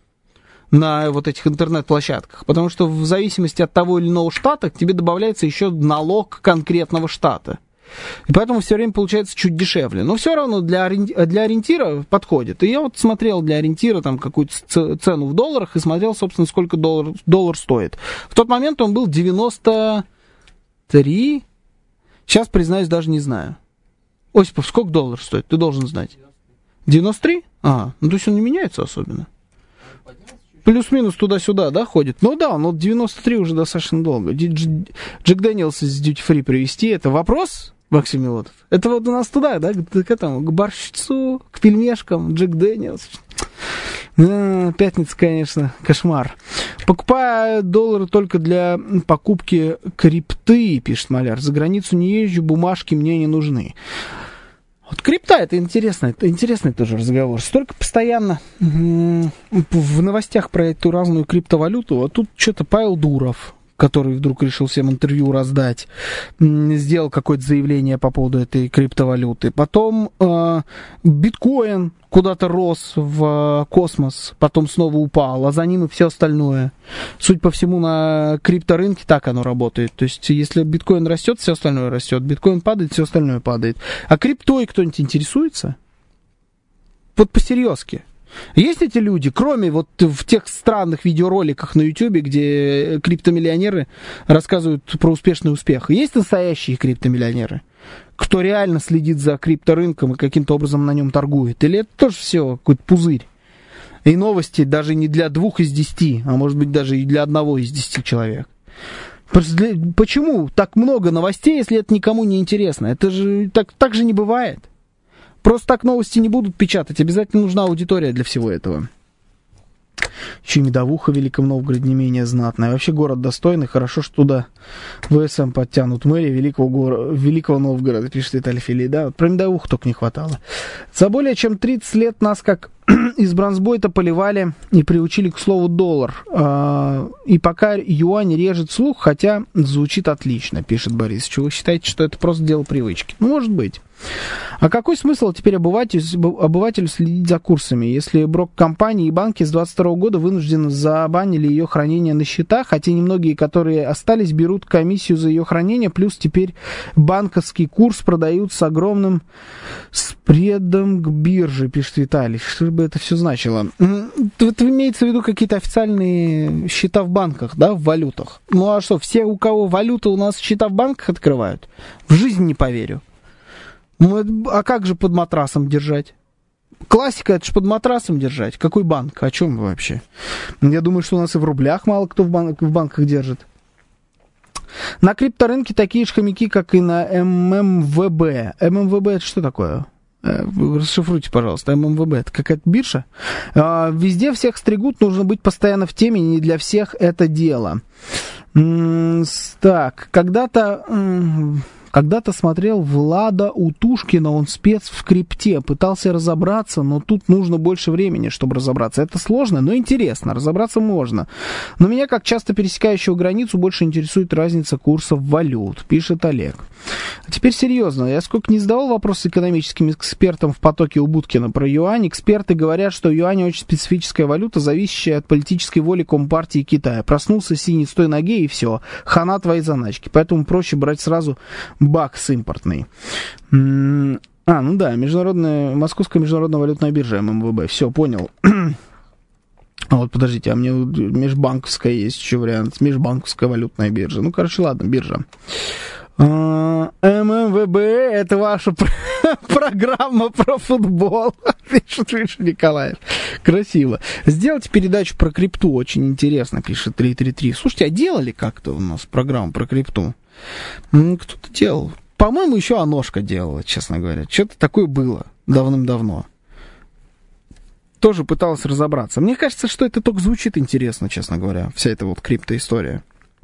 на вот этих интернет-площадках, потому что в зависимости от того или иного штата тебе добавляется еще налог конкретного штата. И поэтому все время получается чуть дешевле. Но все равно для, ориенти... для ориентира подходит. И я вот смотрел для ориентира там какую-то цену в долларах и смотрел, собственно, сколько доллар, доллар стоит. В тот момент он был девяносто три. Сейчас, признаюсь, даже не знаю. Осипов, сколько доллар стоит? Ты должен знать. девяносто три? А, ну то есть он не меняется особенно. Плюс-минус туда-сюда, да, ходит? Ну да, но девяносто три уже достаточно долго. Джек Дэниелс из Duty Free привезти, это вопрос, Максим Милотов? Это вот у нас туда, да, к, к этому, к борщицу, к пельмешкам, Джек Дэниелс. А, пятница, конечно, кошмар. Покупаю доллары только для покупки крипты, пишет Маляр. За границу не езжу, бумажки мне не нужны. Вот крипта, это интересно, это интересный тоже разговор. Столько постоянно в новостях про эту разную криптовалюту, а тут что-то Павел Дуров, который вдруг решил всем интервью раздать, сделал какое-то заявление по поводу этой криптовалюты. Потом э, биткоин куда-то рос в космос, потом снова упал, а за ним и все остальное. Судя по всему, на крипторынке так оно работает. То есть, если биткоин растет, все остальное растет. Биткоин падает, все остальное падает. А криптой кто-нибудь интересуется? Вот по-серьезки. Есть эти люди, кроме вот в тех странных видеороликах на Ютубе, где криптомиллионеры рассказывают про успешный успех. Есть настоящие криптомиллионеры, кто реально следит за крипторынком и каким-то образом на нем торгует? Или это тоже все какой-то пузырь? И новости даже не для двух из десяти, а может быть даже и для одного из десяти человек. Почему так много новостей, если это никому не интересно? Это же так, так же не бывает. Просто так новости не будут печатать. Обязательно нужна аудитория для всего этого. Еще и медовуха в Великом Новгороде не менее знатная. Вообще город достойный. Хорошо, что туда ВСМ подтянут. Мэрия Великого, гор... Великого Новгорода, пишет Виталий Филей. Да, вот про медовуху только не хватало. За более чем тридцать лет нас как из бронзбойта поливали и приучили к слову доллар. И пока юань режет слух, хотя звучит отлично, пишет Борис. Что вы считаете, что это просто дело привычки? Ну, может быть. А какой смысл теперь обывателю, обывателю следить за курсами, если брокер-компании и банки с двадцать второго года вынужденно забанили ее хранение на счетах, хотя немногие, которые остались, берут комиссию за ее хранение, плюс теперь банковский курс продают с огромным спредом к бирже, пишет Виталий. Что бы это все значило? Тут имеется в виду какие-то официальные счета в банках, да, в валютах. Ну а что, все, у кого валюта, у нас счета в банках открывают? В жизни не поверю. А как же под матрасом держать? Классика, это же под матрасом держать. Какой банк? О чем вы вообще? Я думаю, что у нас и в рублях мало кто в, банк, в банках держит. На крипторынке такие же хомяки, как и на эм эм вэ бэ. эм эм вэ бэ это что такое? Расшифруйте, пожалуйста. эм эм вэ бэ это какая-то биржа? Везде всех стригут, нужно быть постоянно в теме, не для всех это дело. Так, когда-то... Когда-то смотрел Влада Утушкина, он спец в крипте. Пытался разобраться, но тут нужно больше времени, чтобы разобраться. Это сложно, но интересно. Разобраться можно. Но меня, как часто пересекающего границу, больше интересует разница курсов валют, пишет Олег. А теперь серьезно. Я сколько не задавал вопрос с экономическим экспертом в потоке у Будкина про юань, эксперты говорят, что юань очень специфическая валюта, зависящая от политической воли Компартии Китая. Проснулся синий с той ноге и все. Хана твоей заначки. Поэтому проще брать сразу бакс импортный. А, ну да, международная, Московская международная валютная биржа, эм эм вэ бэ. Все, понял. А вот подождите, а мне межбанковская есть еще вариант. Межбанковская валютная биржа. Ну, короче, ладно, биржа. эм эм вэ бэ — это ваша программа про футбол, пишет Миша Николаев. Красиво. Сделайте передачу про крипту, очень интересно, пишет три три три. Слушайте, а делали как-то у нас программу про крипту? Кто-то делал. По-моему, еще Аношка делала, честно говоря. Что-то такое было давным-давно. Тоже пыталась разобраться. Мне кажется, что это только звучит интересно, честно говоря, вся эта вот криптоистория.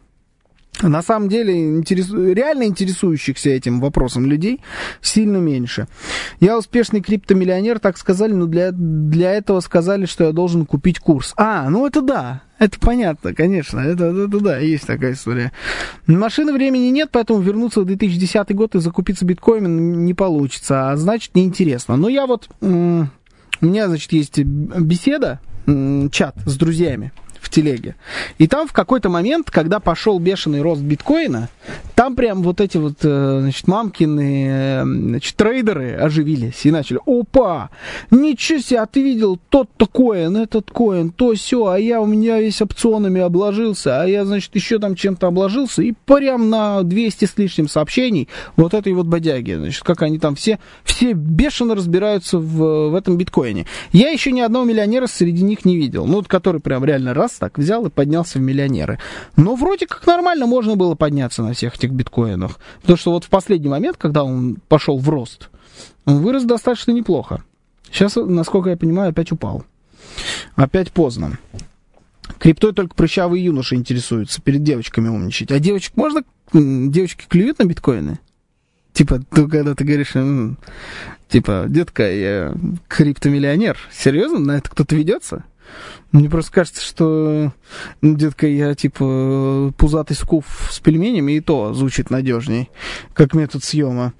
На самом деле, интересу... реально интересующихся этим вопросом людей сильно меньше. Я успешный криптомиллионер, так сказали, но для, для этого сказали, что я должен купить курс. А, ну это да, это понятно, конечно, это, это, это да, есть такая история. Машины времени нет, поэтому вернуться в две тысячи десятый год и закупиться биткоином не получится, а значит неинтересно. Но я вот, м- у меня, значит, есть беседа, м- чат с друзьями в телеге. И там в какой-то момент, когда пошел бешеный рост биткоина, там прям вот эти вот, значит, мамкины, значит, трейдеры оживились и начали: опа, ничего себе, а ты видел тот-то коин, этот коин, то все, а я у меня весь опционами обложился, а я, значит, еще там чем-то обложился, и прям на двести с лишним сообщений вот этой вот бодяги, значит, как они там все, все бешено разбираются в, в этом биткоине. Я еще ни одного миллионера среди них не видел, ну, вот который прям реально раз так взял и поднялся в миллионеры. Но вроде как нормально можно было подняться на всех этих биткоинах. Потому что вот в последний момент, когда он пошел в рост, он вырос достаточно неплохо. Сейчас, насколько я понимаю, опять упал. Опять поздно. Криптой только прыщавые юноши интересуются, перед девочками умничать. А девочек можно... Девочки клюют на биткоины? Типа, ты, когда ты говоришь, м-м, типа, детка, я криптомиллионер. Серьезно? На это кто-то ведется? Мне просто кажется, что, ну, детка, я, типа, пузатый скуф с пельменями, и то звучит надежней, как метод съема.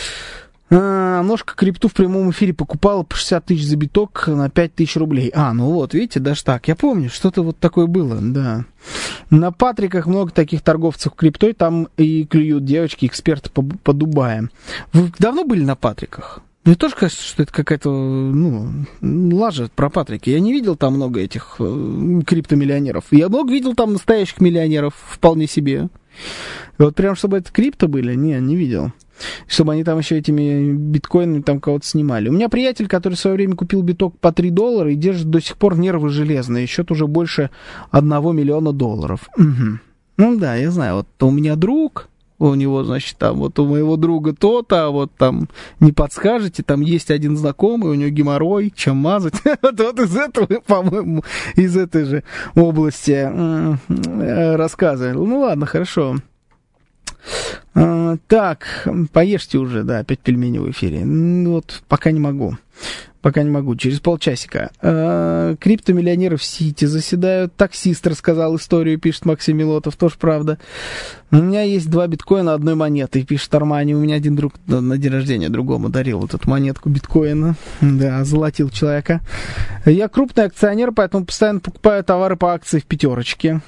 А, ножка крипту в прямом эфире покупала по шестьдесят тысяч за биток на пять тысяч рублей. А, ну вот, видите, даже так. Я помню, что-то вот такое было, да. На Патриках много таких торговцев криптой, там и клюют девочки, эксперты по, по Дубаям. Вы давно были на Патриках? Мне тоже кажется, что это какая-то, ну, лажа про Патрики. Я не видел там много этих э, криптомиллионеров. Я много видел там настоящих миллионеров, вполне себе. И вот прям, чтобы это крипто были, не, не видел. Чтобы они там еще этими биткоинами там кого-то снимали. У меня приятель, который в свое время купил биток по три доллара и держит до сих пор нервы железные. Счет уже больше одного миллиона долларов. Угу. Ну да, я знаю. Вот у меня друг... У него, значит, там, вот у моего друга то-то, а вот там, не подскажете, там есть один знакомый, у него геморрой, чем мазать. Вот из этого, по-моему, из этой же области рассказывал. Ну ладно, хорошо. Так, поешьте уже, да, опять пельмени в эфире. Вот, пока не могу. Пока не могу, через полчасика. Э, криптомиллионеры в Сити заседают. Таксист рассказал историю, пишет Максим Милотов, тоже правда. У меня есть два биткоина одной монеты, пишет Армани. У меня один друг на день рождения другому дарил вот эту монетку биткоина. Да, золотил человека. Я крупный акционер, поэтому постоянно покупаю товары по акции в пятерочке.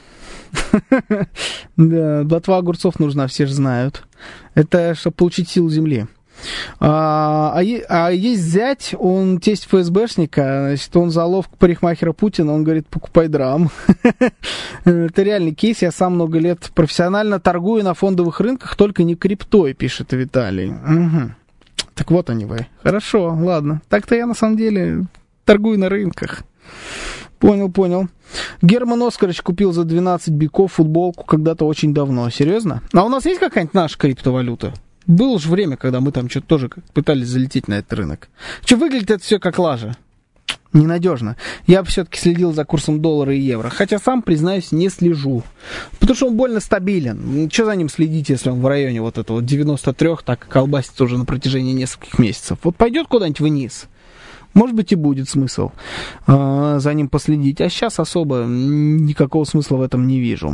Да, ботва огурцов нужна, все же знают. Это чтобы получить силу земли. А, а, а есть зять, он тесть эф эс бэшника, значит, он залов парикмахера Путина, он говорит, покупай драм. Это реальный кейс, я сам много лет профессионально торгую на фондовых рынках, только не криптой, пишет Виталий. Угу. Так вот они вы. Хорошо, ладно. Так-то я на самом деле торгую на рынках. Понял, понял. Герман Оскарович купил за двенадцать биков футболку когда-то очень давно. Серьезно? А у нас есть какая-нибудь наша криптовалюта? Было же время, когда мы там что-то тоже пытались залететь на этот рынок. Что, выглядит это все как лажа? Ненадежно. Я бы все-таки следил за курсом доллара и евро. Хотя сам, признаюсь, не слежу. Потому что он больно стабилен. Что за ним следить, если он в районе вот этого девяносто три, так колбасится уже на протяжении нескольких месяцев. Вот пойдет куда-нибудь вниз, может быть, и будет смысл э, за ним последить. А сейчас особо никакого смысла в этом не вижу.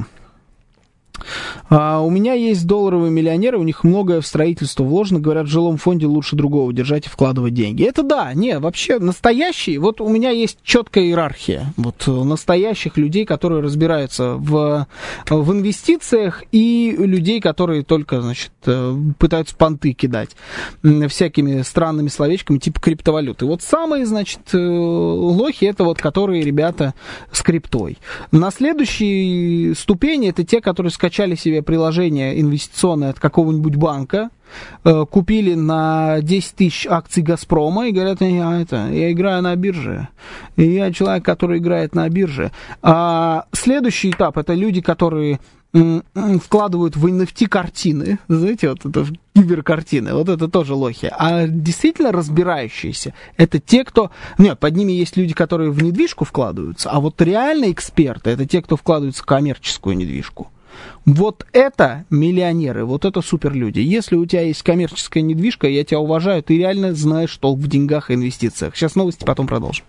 А, у меня есть долларовые миллионеры, у них многое в строительство вложено, говорят, в жилом фонде лучше другого держать и вкладывать деньги. Это да, не, вообще настоящие, вот у меня есть четкая иерархия вот настоящих людей, которые разбираются в, в инвестициях, и людей, которые только, значит, пытаются понты кидать всякими странными словечками типа криптовалюты. Вот самые, значит, лохи, это вот которые ребята с криптой. На следующей ступени это те, которые скачали себе приложение инвестиционное от какого-нибудь банка, э, купили на десять тысяч акций «Газпрома» и говорят, я, это, я играю на бирже. И я человек, который играет на бирже. А следующий этап — это люди, которые м- м- вкладывают в эн эф ти-картины. Знаете, вот это киберкартины. Вот это тоже лохи. А действительно разбирающиеся — это те, кто... Нет, под ними есть люди, которые в недвижку вкладываются, а вот реальные эксперты — это те, кто вкладывается в коммерческую недвижку. Вот это миллионеры, вот это суперлюди. Если у тебя есть коммерческая недвижка, я тебя уважаю, ты реально знаешь толк в деньгах и инвестициях. Сейчас новости, потом продолжим.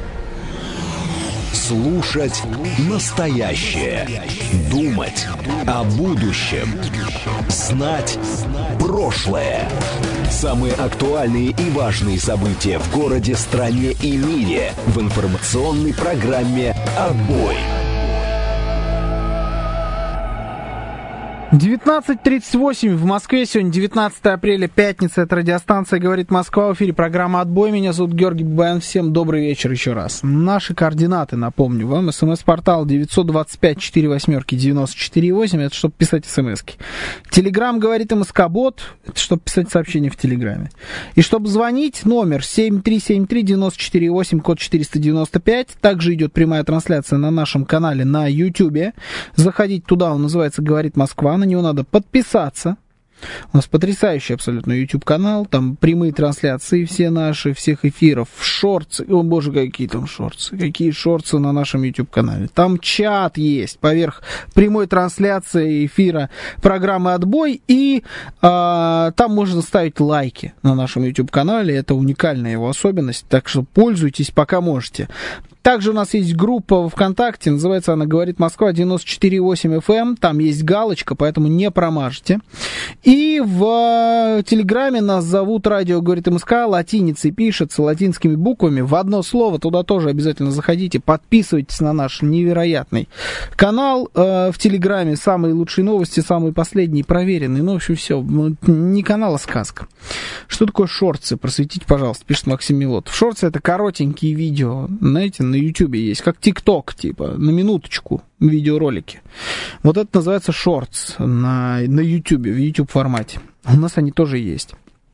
Слушать настоящее. Думать о будущем. Знать прошлое. Самые актуальные и важные события в городе, стране и мире в информационной программе «Отбой». девятнадцать тридцать восемь в Москве, сегодня девятнадцатое апреля, пятница, это радиостанция «Говорит Москва», в эфире программа «Отбой», меня зовут Георгий Бабаян, всем добрый вечер еще раз. Наши координаты, напомню вам, смс-портал девять два пять четыре восемь девять четыре восемь, это чтобы писать смски. Телеграм «Говорит МСК-бот», это чтобы писать сообщения в Телеграме. И чтобы звонить, номер семь три семь три девять четыре восемь, код четыреста девяносто пять, также идет прямая трансляция на нашем канале на Ютьюбе, заходите туда, он называется «Говорит Москва», на него надо подписаться. У нас потрясающий абсолютно YouTube-канал, там прямые трансляции все наши, всех эфиров, шортсы, о боже, какие там шортсы, какие шортсы на нашем YouTube-канале. Там чат есть поверх прямой трансляции эфира программы «Отбой», и а, там можно ставить лайки на нашем YouTube-канале, это уникальная его особенность, так что пользуйтесь, пока можете. Также у нас есть группа в ВКонтакте, называется она «Говорит Москва» девяносто четыре восемь эф эм, там есть галочка, поэтому не промажьте. И в Телеграме нас зовут «Радио Говорит МСК», латиницей пишется, латинскими буквами, в одно слово, туда тоже обязательно заходите, подписывайтесь на наш невероятный канал э, в Телеграме, самые лучшие новости, самые последние, проверенные, ну, в общем, все, не канал, а сказка. Что такое шортсы? Просветите, пожалуйста, пишет Максим Милотов. Шортсы — это коротенькие видео, знаете, на Ютубе есть, как ТикТок, типа, на минуточку видеоролики. Вот это называется шортс на, на Ютубе, в YouTube формате. У нас они тоже есть.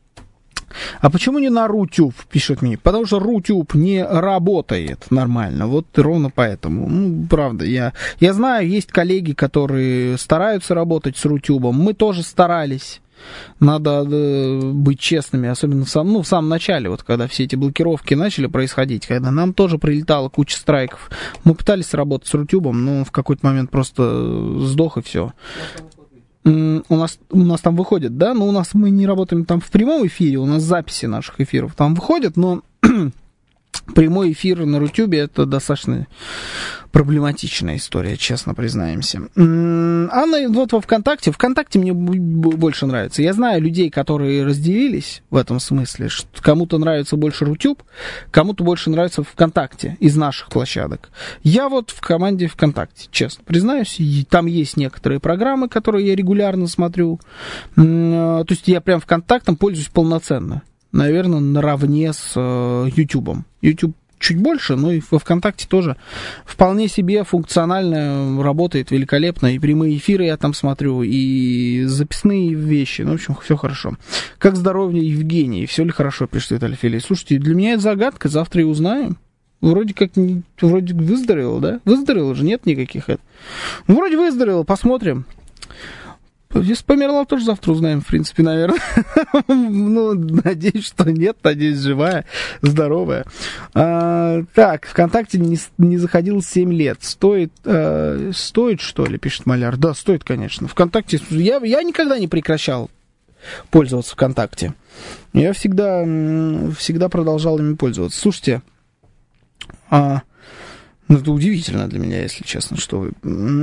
А почему не на Рутюб, пишет мне? Потому что Рутюб не работает нормально. Вот ровно поэтому. Ну, правда, я, я знаю, есть коллеги, которые стараются работать с Рутюбом. Мы тоже старались. Надо э, быть честными, особенно в, сам, ну, в самом начале, вот когда все эти блокировки начали происходить, когда нам тоже прилетала куча страйков. Мы пытались работать с Рутюбом, но в какой-то момент просто сдох и все. У нас, у нас там выходит, да, но у нас мы не работаем там в прямом эфире, у нас записи наших эфиров там выходят, но прямой эфир на Рутюбе — это достаточно проблематичная история, честно признаемся. А на, вот во ВКонтакте, ВКонтакте мне больше нравится. Я знаю людей, которые разделились в этом смысле, что кому-то нравится больше Рутюб, кому-то больше нравится ВКонтакте из наших площадок. Я вот в команде ВКонтакте, честно признаюсь, и там есть некоторые программы, которые я регулярно смотрю. То есть я прям ВКонтактом пользуюсь полноценно. Наверное, наравне с Ютубом. YouTube чуть больше, но и во ВКонтакте тоже вполне себе функционально работает великолепно. И прямые эфиры я там смотрю, и записные вещи. Ну, в общем, все хорошо. Как здоровье Евгений? Все ли хорошо, пишет Виталий Филей. Слушайте, для меня это загадка, завтра и узнаем. Вроде как, вроде выздоровел, да? Выздоровел же, нет никаких. Вроде выздоровел, посмотрим. Здесь померла, тоже завтра узнаем, в принципе, наверное. Ну, надеюсь, что нет, надеюсь, живая, здоровая. А, так, ВКонтакте не, не заходил семь лет. Стоит, а, стоит, что ли, пишет Маляр? Да, стоит, конечно. ВКонтакте, я, я никогда не прекращал пользоваться ВКонтакте. Я всегда, всегда продолжал ими пользоваться. Слушайте, а... Ну, это удивительно для меня, если честно, что вы,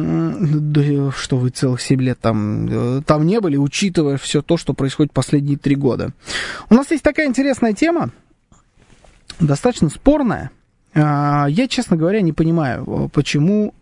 что вы целых семь лет там, там не были, учитывая все то, что происходит последние три года. У нас есть такая интересная тема, достаточно спорная. Я, честно говоря, не понимаю, почему,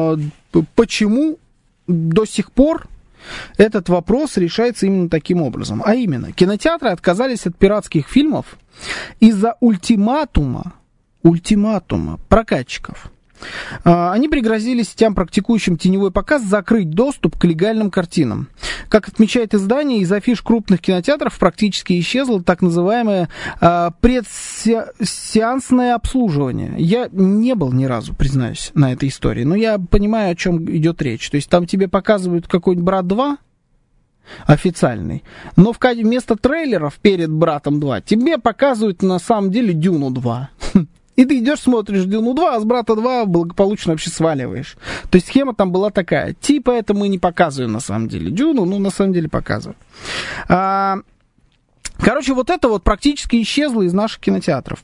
почему до сих пор этот вопрос решается именно таким образом. А именно, кинотеатры отказались от пиратских фильмов из-за ультиматума, ультиматума прокатчиков. Они пригрозили сетям, практикующим теневой показ, закрыть доступ к легальным картинам. Как отмечает издание, из афиш крупных кинотеатров практически исчезло так называемое а, предсеансное обслуживание. Я не был ни разу, признаюсь, на этой истории, но я понимаю, о чем идет речь. То есть там тебе показывают какой-нибудь «Брат два», официальный, но вместо трейлеров перед «Братом два» тебе показывают на самом деле «Дюну два». И ты идешь, смотришь «Дюну два», а с «Брата два» благополучно вообще сваливаешь. То есть схема там была такая. Типа это мы не показываем на самом деле «Дюну», но на самом деле показываем. А, короче, вот это вот практически исчезло из наших кинотеатров.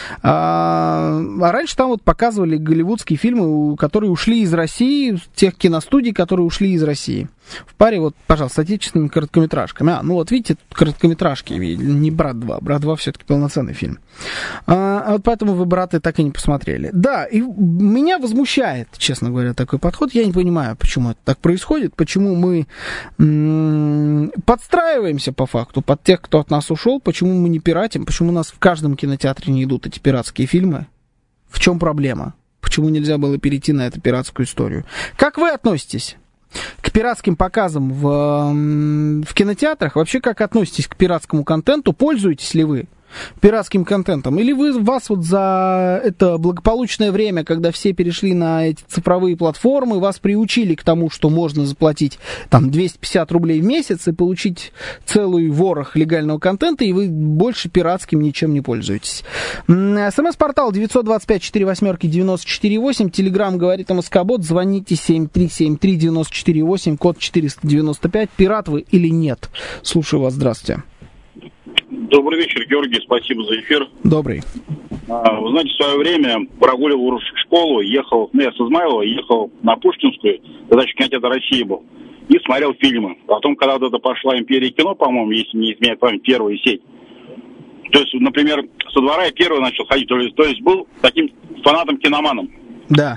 А, а раньше там вот показывали голливудские фильмы, которые ушли из России, тех киностудий, которые ушли из России. В паре, вот, пожалуйста, с отечественными короткометражками. А, ну вот видите, короткометражки, не «Брат два». «Брат два» все-таки полноценный фильм. А, вот поэтому вы «Браты» так и не посмотрели. Да, и меня возмущает, честно говоря, такой подход. Я не понимаю, почему это так происходит, почему мы м- подстраиваемся по факту под тех, кто от нас ушел, почему мы не пиратим, почему у нас в каждом кинотеатре не идут эти пиратские фильмы. В чем проблема? Почему нельзя было перейти на эту пиратскую историю? Как вы относитесь к пиратским показам в, в кинотеатрах? Вообще, как относитесь к пиратскому контенту? Пользуетесь ли вы пиратским контентом? Или вы, вас вот за это благополучное время, когда все перешли на эти цифровые платформы, вас приучили к тому, что можно заплатить там двести пятьдесят рублей в месяц и получить целый ворох легального контента, и вы больше пиратским ничем не пользуетесь? СМС-портал девять два пять четыре восемь девяносто четыре восемь, Телеграм говорит МСК-бот, звоните семь три семь три девяносто четыре восемь, код четыреста девяносто пять. Пират вы или нет? Слушаю вас, здравствуйте. Добрый вечер, Георгий, спасибо за эфир. Добрый. А, вы знаете, в свое время прогуливал школу, ехал, ну, я с Измайлова, ехал на Пушкинскую, тогда еще кинотеатр России был, и смотрел фильмы. Потом, когда вот это пошла «Империя кино», по-моему, если не изменяет память, первая сеть. То есть, например, со двора я первый начал ходить, то есть, то есть был таким фанатом-киноманом. Да.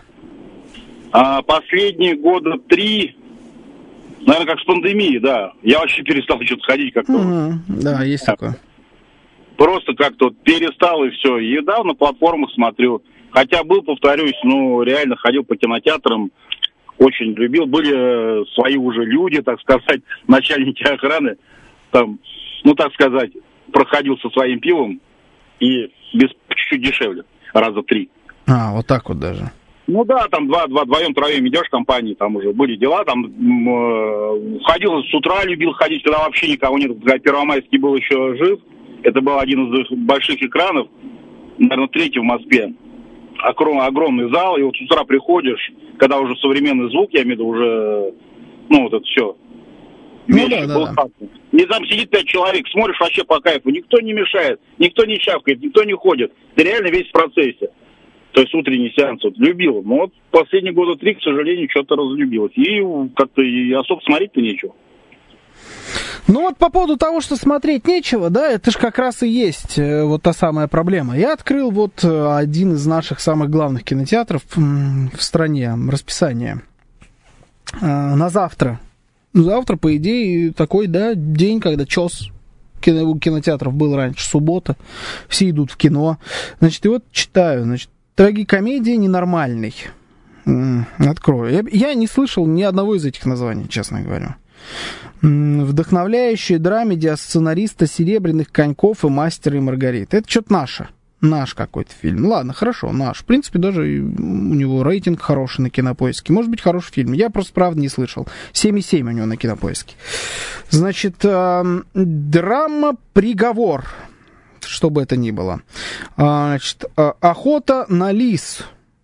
А последние года три... Наверное, как с пандемией, да. Я вообще перестал что-то ходить как-то. Mm-hmm. Да, есть такое. Просто как-то перестал и все. И да, на платформах смотрю. Хотя был, повторюсь, ну, реально ходил по кинотеатрам. Очень любил. Были свои уже люди, так сказать, начальники охраны. Там, ну, так сказать, проходил со своим пивом. И без, чуть-чуть дешевле. Раза три. А, вот так вот даже. Ну да, там два, два, вдвоем, троем идешь в компании, там уже были дела, там э, ходил с утра, любил ходить, когда вообще никого нет, когда Первомайский был еще жив, это был один из больших экранов, наверное, третий в Москве, Огром, огромный зал, и вот с утра приходишь, когда уже современный звук, я имею в виду уже, ну вот это все, ну, да, да, да. И там сидит пять человек, смотришь вообще по кайфу, никто не мешает, никто не чавкает, никто не ходит, ты реально весь в процессе. То есть утренний сеанс вот, любил. Но вот последние года три, к сожалению, что-то разлюбилось. И как-то и особо смотреть-то нечего. Ну вот по поводу того, что смотреть нечего, да, это же как раз и есть э, вот та самая проблема. Я открыл вот э, один из наших самых главных кинотеатров э, в стране, расписание э, на завтра. Завтра, по идее, такой, да, день, когда ЧОС кино, у кинотеатров был раньше, суббота, все идут в кино. Значит, и вот читаю, значит, трагикомедия «Ненормальный». Открою. Я, я не слышал ни одного из этих названий, честно говоря. Вдохновляющая драмеди от сценариста «Серебряных коньков» и «Мастера и Маргариты». Это что-то наше. Наш какой-то фильм. Ладно, хорошо, наш. В принципе, даже у него рейтинг хороший на Кинопоиске. Может быть, хороший фильм. Я просто, правда, не слышал. семь и семь у него на Кинопоиске. Значит, э, драма «Приговор». Что бы это ни было. Значит, э, «Охота на лис».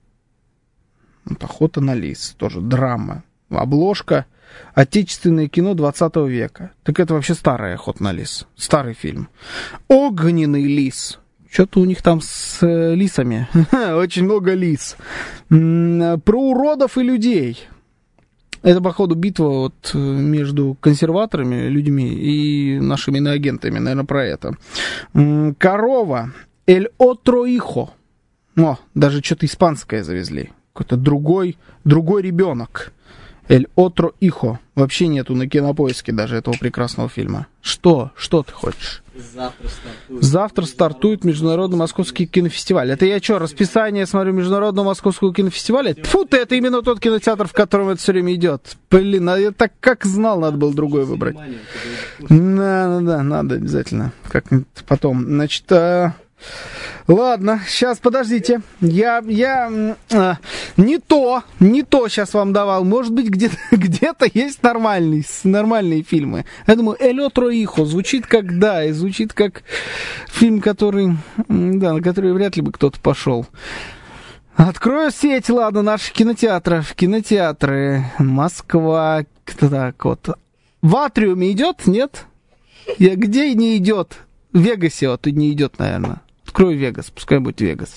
Вот «Охота на лис». Тоже драма. Обложка. Отечественное кино двадцатого века. Так это вообще старая «Охота на лис». Старый фильм. «Огненный лис». Что-то у них там с э, лисами. Очень много лис. Про уродов и людей. Это, походу, битва вот между консерваторами, людьми и нашими иноагентами. Наверное, про это. Корова. Эль отро ихо. О, даже что-то испанское завезли. Какой-то другой, другой ребенок. Эль отро ихо. Вообще нету на Кинопоиске даже этого прекрасного фильма. Что? Что ты хочешь? Завтра стартует. Завтра стартует Международный Московский кинофестиваль. Это я что, расписание смотрю Международного Московского кинофестиваля? Фу ты, это именно тот кинотеатр, в котором это все время идет. Блин, а я так как знал, надо было другой выбрать. Да, да, да, надо обязательно. Как-нибудь потом. Значит, а... ладно, сейчас, подождите. Я, я а, не то, не то сейчас вам давал. Может быть, где-то, где-то есть нормальные, нормальные фильмы. Я думаю, «Эль отро ихо» звучит как, да, и звучит как фильм, который, да, на который вряд ли бы кто-то пошел. Открою сеть, ладно, наших кинотеатров. Кинотеатры. Москва. Так вот. В Атриуме идет? Нет? Я, где не идет? В Вегасе вот не идет, наверное. Открой Вегас, пускай будет Вегас.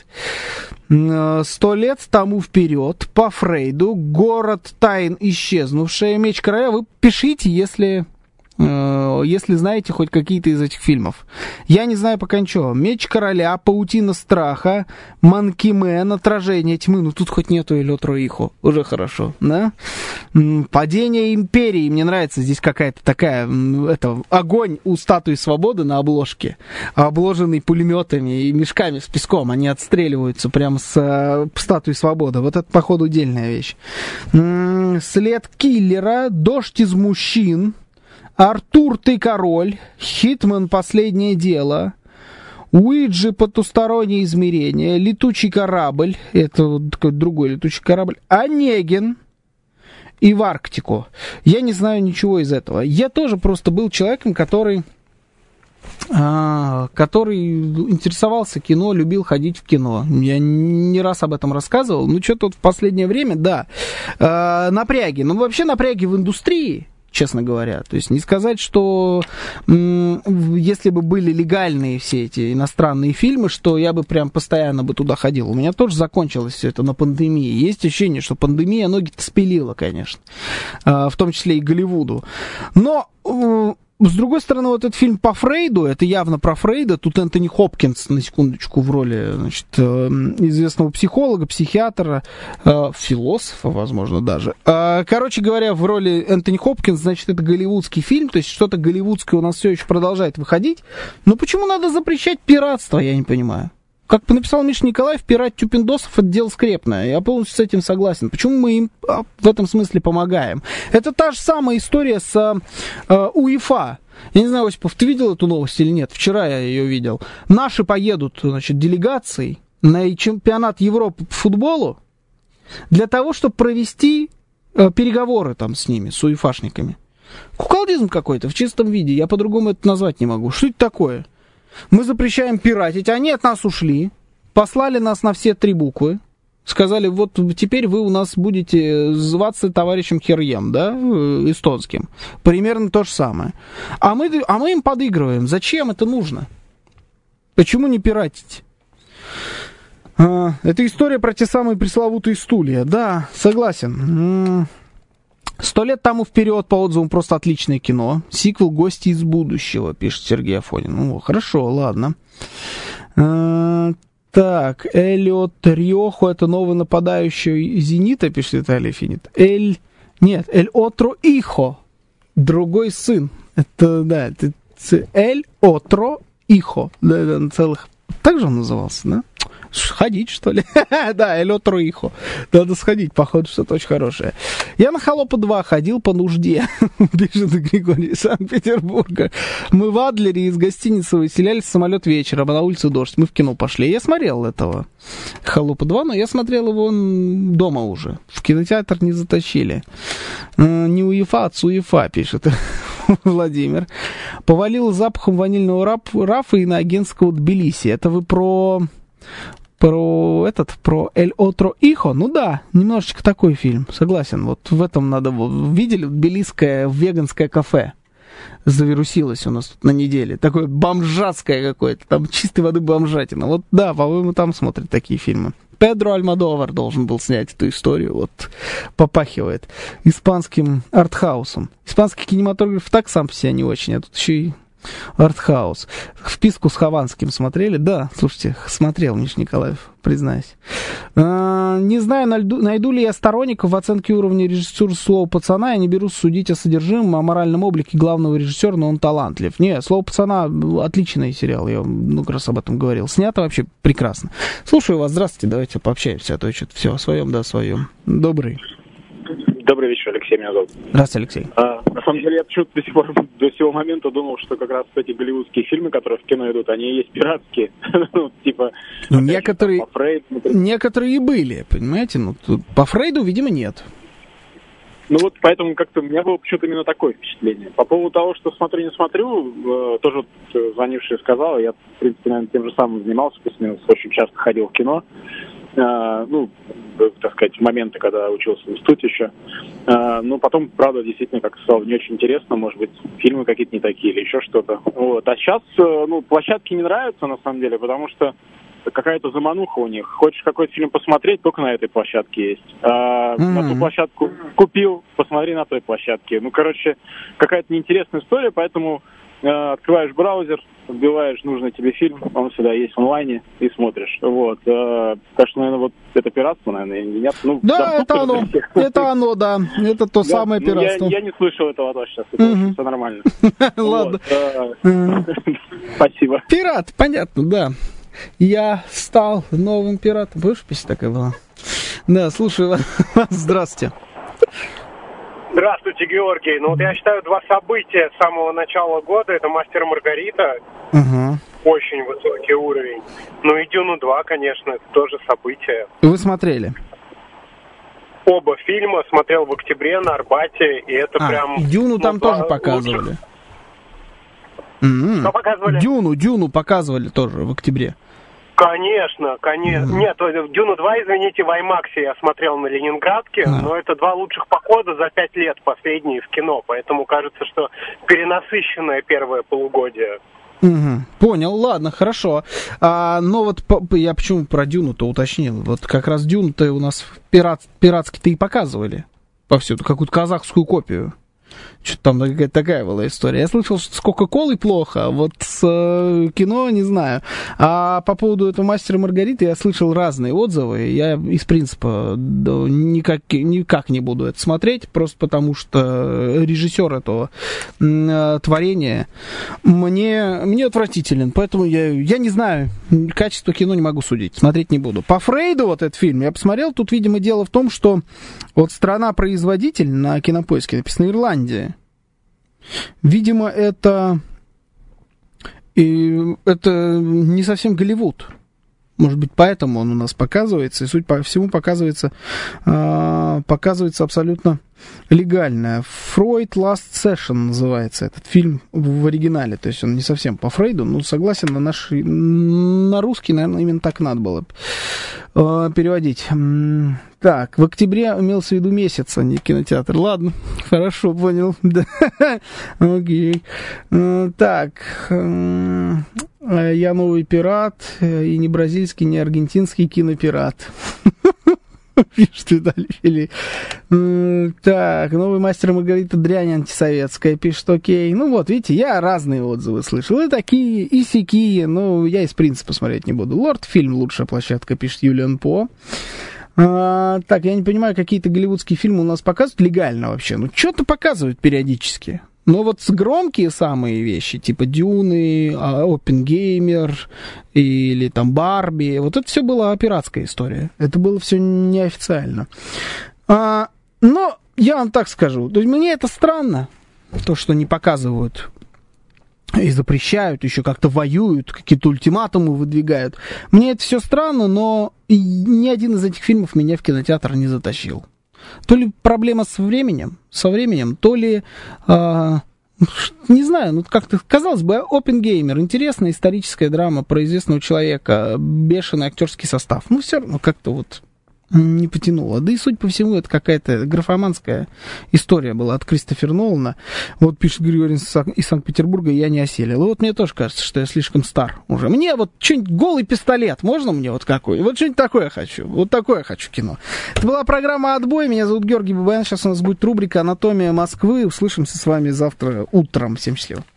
«Сто лет тому вперед», по Фрейду, «Город тайн исчезнувшая», «Меч короля». Вы пишите, если, э, если знаете хоть какие-то из этих фильмов. Я не знаю пока ничего. «Меч короля», «Паутина страха», «Манкимен», «Отражение тьмы». Ну тут хоть нету «Эль отро ихо». Уже хорошо, да? «Падение империи». Мне нравится здесь какая-то такая... Это, огонь у статуи свободы на обложке, обложенный пулеметами и мешками с песком. Они отстреливаются прямо с э, статуи свободы. Вот это, походу, отдельная вещь. «След киллера», «Дождь из мужчин», «Артур, ты король», «Хитман, последнее дело», «Уиджи, потустороннее измерение», «Летучий корабль», это вот такой другой летучий корабль, «Онегин» и «В Арктику». Я не знаю ничего из этого. Я тоже просто был человеком, который, а, который интересовался кино, любил ходить в кино. Я не раз об этом рассказывал. Ну, что-то вот в последнее время, да, а, напряги. Ну, вообще напряги в индустрии, честно говоря. То есть не сказать, что м- если бы были легальные все эти иностранные фильмы, что я бы прям постоянно бы туда ходил. У меня тоже закончилось все это на пандемии. Есть ощущение, что пандемия ноги-то спилила, конечно. Э, в том числе и Голливуду. Но... Э- С другой стороны, вот этот фильм по Фрейду, это явно про Фрейда. Тут Энтони Хопкинс, на секундочку, в роли, значит, известного психолога, психиатра, философа, возможно, даже. Короче говоря, в роли Энтони Хопкинс, значит, это голливудский фильм, то есть что-то голливудское у нас все еще продолжает выходить. Но почему надо запрещать пиратство, я не понимаю. Как написал Миша Николаев, пиратить у пиндосов — это дело скрепное. Я полностью с этим согласен. Почему мы им в этом смысле помогаем? Это та же самая история с э, УЕФА. Я не знаю, Осипов, ты видел эту новость или нет? Вчера я ее видел. Наши поедут, значит, делегацией на чемпионат Европы по футболу для того, чтобы провести э, переговоры там с ними, с УЕФАшниками. Куколдизм какой-то в чистом виде. Я по-другому это назвать не могу. Что это такое? Мы запрещаем пиратить, они от нас ушли, послали нас на все три буквы, сказали, вот теперь вы у нас будете зваться товарищем Херьем, да, эстонским. Примерно то же самое. А мы, а мы им подыгрываем. Зачем это нужно? Почему не пиратить? А, это история про те самые пресловутые стулья. Да, согласен. «Сто лет тому вперед», по отзывам, просто отличное кино. Сиквел «Гости из будущего», пишет Сергей Афонин. Ну, хорошо, ладно. А, так, Элиот Риохо, это новый нападающий «Зенита», пишет Виталий Финит. Эль... Нет, Эль Отро Ихо, другой сын. Это, да, это Эль Отро Ихо. Да, да, целых... Так же он назывался, да? Ходить, что ли? Да, Эль Отро Ихо. Надо сходить, походу, что-то очень хорошее. Я на «Холопа два» ходил по нужде, пишет Григорий из Санкт-Петербурга. Мы в Адлере из гостиницы выселялись в самолет вечером, а на улице дождь. Мы в кино пошли. Я смотрел этого «Холопа два», но я смотрел его дома уже. В кинотеатр не затащили. Не УЕФА, а ЦУЕФА, пишет Владимир. Повалил запахом ванильного рафа и на агентского Тбилиси. Это вы про... Про этот, про Эль Отро Ихо, ну да, немножечко такой фильм, согласен. Вот в этом надо... Видели тбилисское веганское кафе? Завирусилось у нас тут на неделе. Такое бомжатское какое-то, там чистой воды бомжатина. Вот да, по-моему, там смотрят такие фильмы. Педро Альмодовар должен был снять эту историю, вот попахивает испанским артхаусом. Испанский кинематограф так сам по себе не очень, а тут еще и артхаус. Вписку с Хованским смотрели? Да, слушайте, смотрел, Миш Николаев, признаюсь. А, не знаю, найду, найду ли я сторонников в оценке уровня режиссера «Слово пацана». Я не берусь судить о содержимом, о моральном облике главного режиссера, но он талантлив. Не, «Слово пацана» отличный сериал, я много раз об этом говорил. Снято вообще прекрасно. Слушаю вас, здравствуйте, давайте пообщаемся, а то что-то все о своем, да, о своем. Добрый. Добрый вечер, Алексей, меня зовут. Здравствуйте, Алексей. А, на самом деле, я почему-то до сих пор, до сего момента думал, что как раз эти голливудские фильмы, которые в кино идут, они и есть пиратские. ну, типа... Ну, некоторые, по Фрейду, некоторые и были, понимаете? Ну, тут по Фрейду, видимо, нет. Ну вот, поэтому как-то у меня было почему-то именно такое впечатление. По поводу того, что смотрю, не смотрю, э, тоже вот, звонивший сказал, я, в принципе, наверное, тем же самым занимался, плюс-минус, очень часто ходил в кино. Uh, ну, так сказать, в моменты, когда учился в институте еще. Uh, но потом, правда, действительно, как стало не очень интересно, может быть, фильмы какие-то не такие или еще что-то. Вот. А сейчас, ну, площадки не нравятся, на самом деле, потому что какая-то замануха у них. Хочешь какой-то фильм посмотреть, только на этой площадке есть. Uh, mm-hmm. На ту площадку купил, посмотри на той площадке. Ну, короче, какая-то неинтересная история, поэтому uh, открываешь браузер, вбиваешь нужный тебе фильм, он всегда есть в онлайне, и смотришь. Вот. Э, так что, наверное, вот это пиратство, наверное, нет. Ну, да, это оно. Это оно, да. Это то самое пиратство. Я не слышал этого тоже сейчас. Это все нормально. Ладно. Спасибо. Пират, понятно, да. Я стал новым пиратом. Помнишь, песня такая была? Да, слушаю вас. Здравствуйте. Здравствуйте, Георгий. Ну вот я считаю, два события с самого начала года. Это «Мастер и Маргарита». Угу. Очень высокий уровень. Ну и «Дюну два», конечно, это тоже событие. Вы смотрели? Оба фильма смотрел в октябре на Арбате, и это а, прям... «Дюну» там ну, тоже показывали. Mm-hmm. Что показывали? «Дюну», «Дюну» показывали тоже в октябре. Конечно, конечно. Mm. Нет, «Дюну два», извините, в IMAX я смотрел на Ленинградке, ah. но это два лучших похода за пять лет последние в кино, поэтому кажется, что перенасыщенное первое полугодие. Угу. Понял, ладно, хорошо. А, но вот по, я почему про «Дюну»-то уточнил? Вот как раз «Дюну»-то у нас пират, пиратский-то и показывали повсюду, какую-то казахскую копию. Что-то там какая-то такая была история. Я слышал, что с Кока-Колой плохо, а вот с э, кино не знаю. А по поводу этого «Мастера и Маргариты» я слышал разные отзывы. Я из принципа да, никак, никак не буду это смотреть, просто потому что режиссер этого э, творения мне, мне отвратителен. Поэтому я, я не знаю, качество кино не могу судить, смотреть не буду. По Фрейду вот этот фильм я посмотрел. Тут, видимо, дело в том, что вот страна-производитель на Кинопоиске написано Ирландия. Видимо, это, и, это не совсем Голливуд. Может быть, поэтому он у нас показывается, и суть по всему показывается, э, показывается абсолютно легальная. «Фройд Last Session» называется этот фильм в оригинале. То есть он не совсем по Фрейду, но согласен, на наш, на русский, наверное, именно так надо было э, переводить. Так, в октябре имелся в виду месяц, а не кинотеатр. Ладно, хорошо, понял. Окей. Так, я новый пират, и не бразильский, не аргентинский кинопират. Пишет Виталий Фили. Так, новый «Мастер и Маргарита» дрянь антисоветская. Пишет, окей. Ну вот, видите, я разные отзывы слышал. И такие, и сякие. Ну, я из принципа смотреть не буду. «Лорд» фильм «Лучшая площадка», пишет Юлиан По. А, так, я не понимаю, какие-то голливудские фильмы у нас показывают легально вообще. Ну, что-то показывают периодически. Но вот громкие самые вещи, типа «Дюны», «Оппенгеймер» или там «Барби», вот это все была пиратская история. Это было все неофициально. А, но я вам так скажу, то есть мне это странно, то, что не показывают и запрещают, еще как-то воюют, какие-то ультиматумы выдвигают. Мне это все странно, но ни один из этих фильмов меня в кинотеатр не затащил. То ли проблема со временем, со временем, то ли, э, не знаю, ну как-то, казалось бы, Оппенгеймер, интересная историческая драма про известного человека, бешеный актерский состав. Ну, все равно как-то вот не потянуло. Да и, судя по всему, это какая-то графоманская история была от Кристофера Нолана. Вот пишет Григорий из Санкт-Петербурга, я не осилил. И вот мне тоже кажется, что я слишком стар уже. Мне вот что-нибудь голый пистолет, можно мне вот какой? Вот что-нибудь такое хочу. Вот такое хочу кино. Это была программа «Отбой». Меня зовут Георгий Бабаян. Сейчас у нас будет рубрика «Анатомия Москвы». Услышимся с вами завтра утром. Всем счастливо.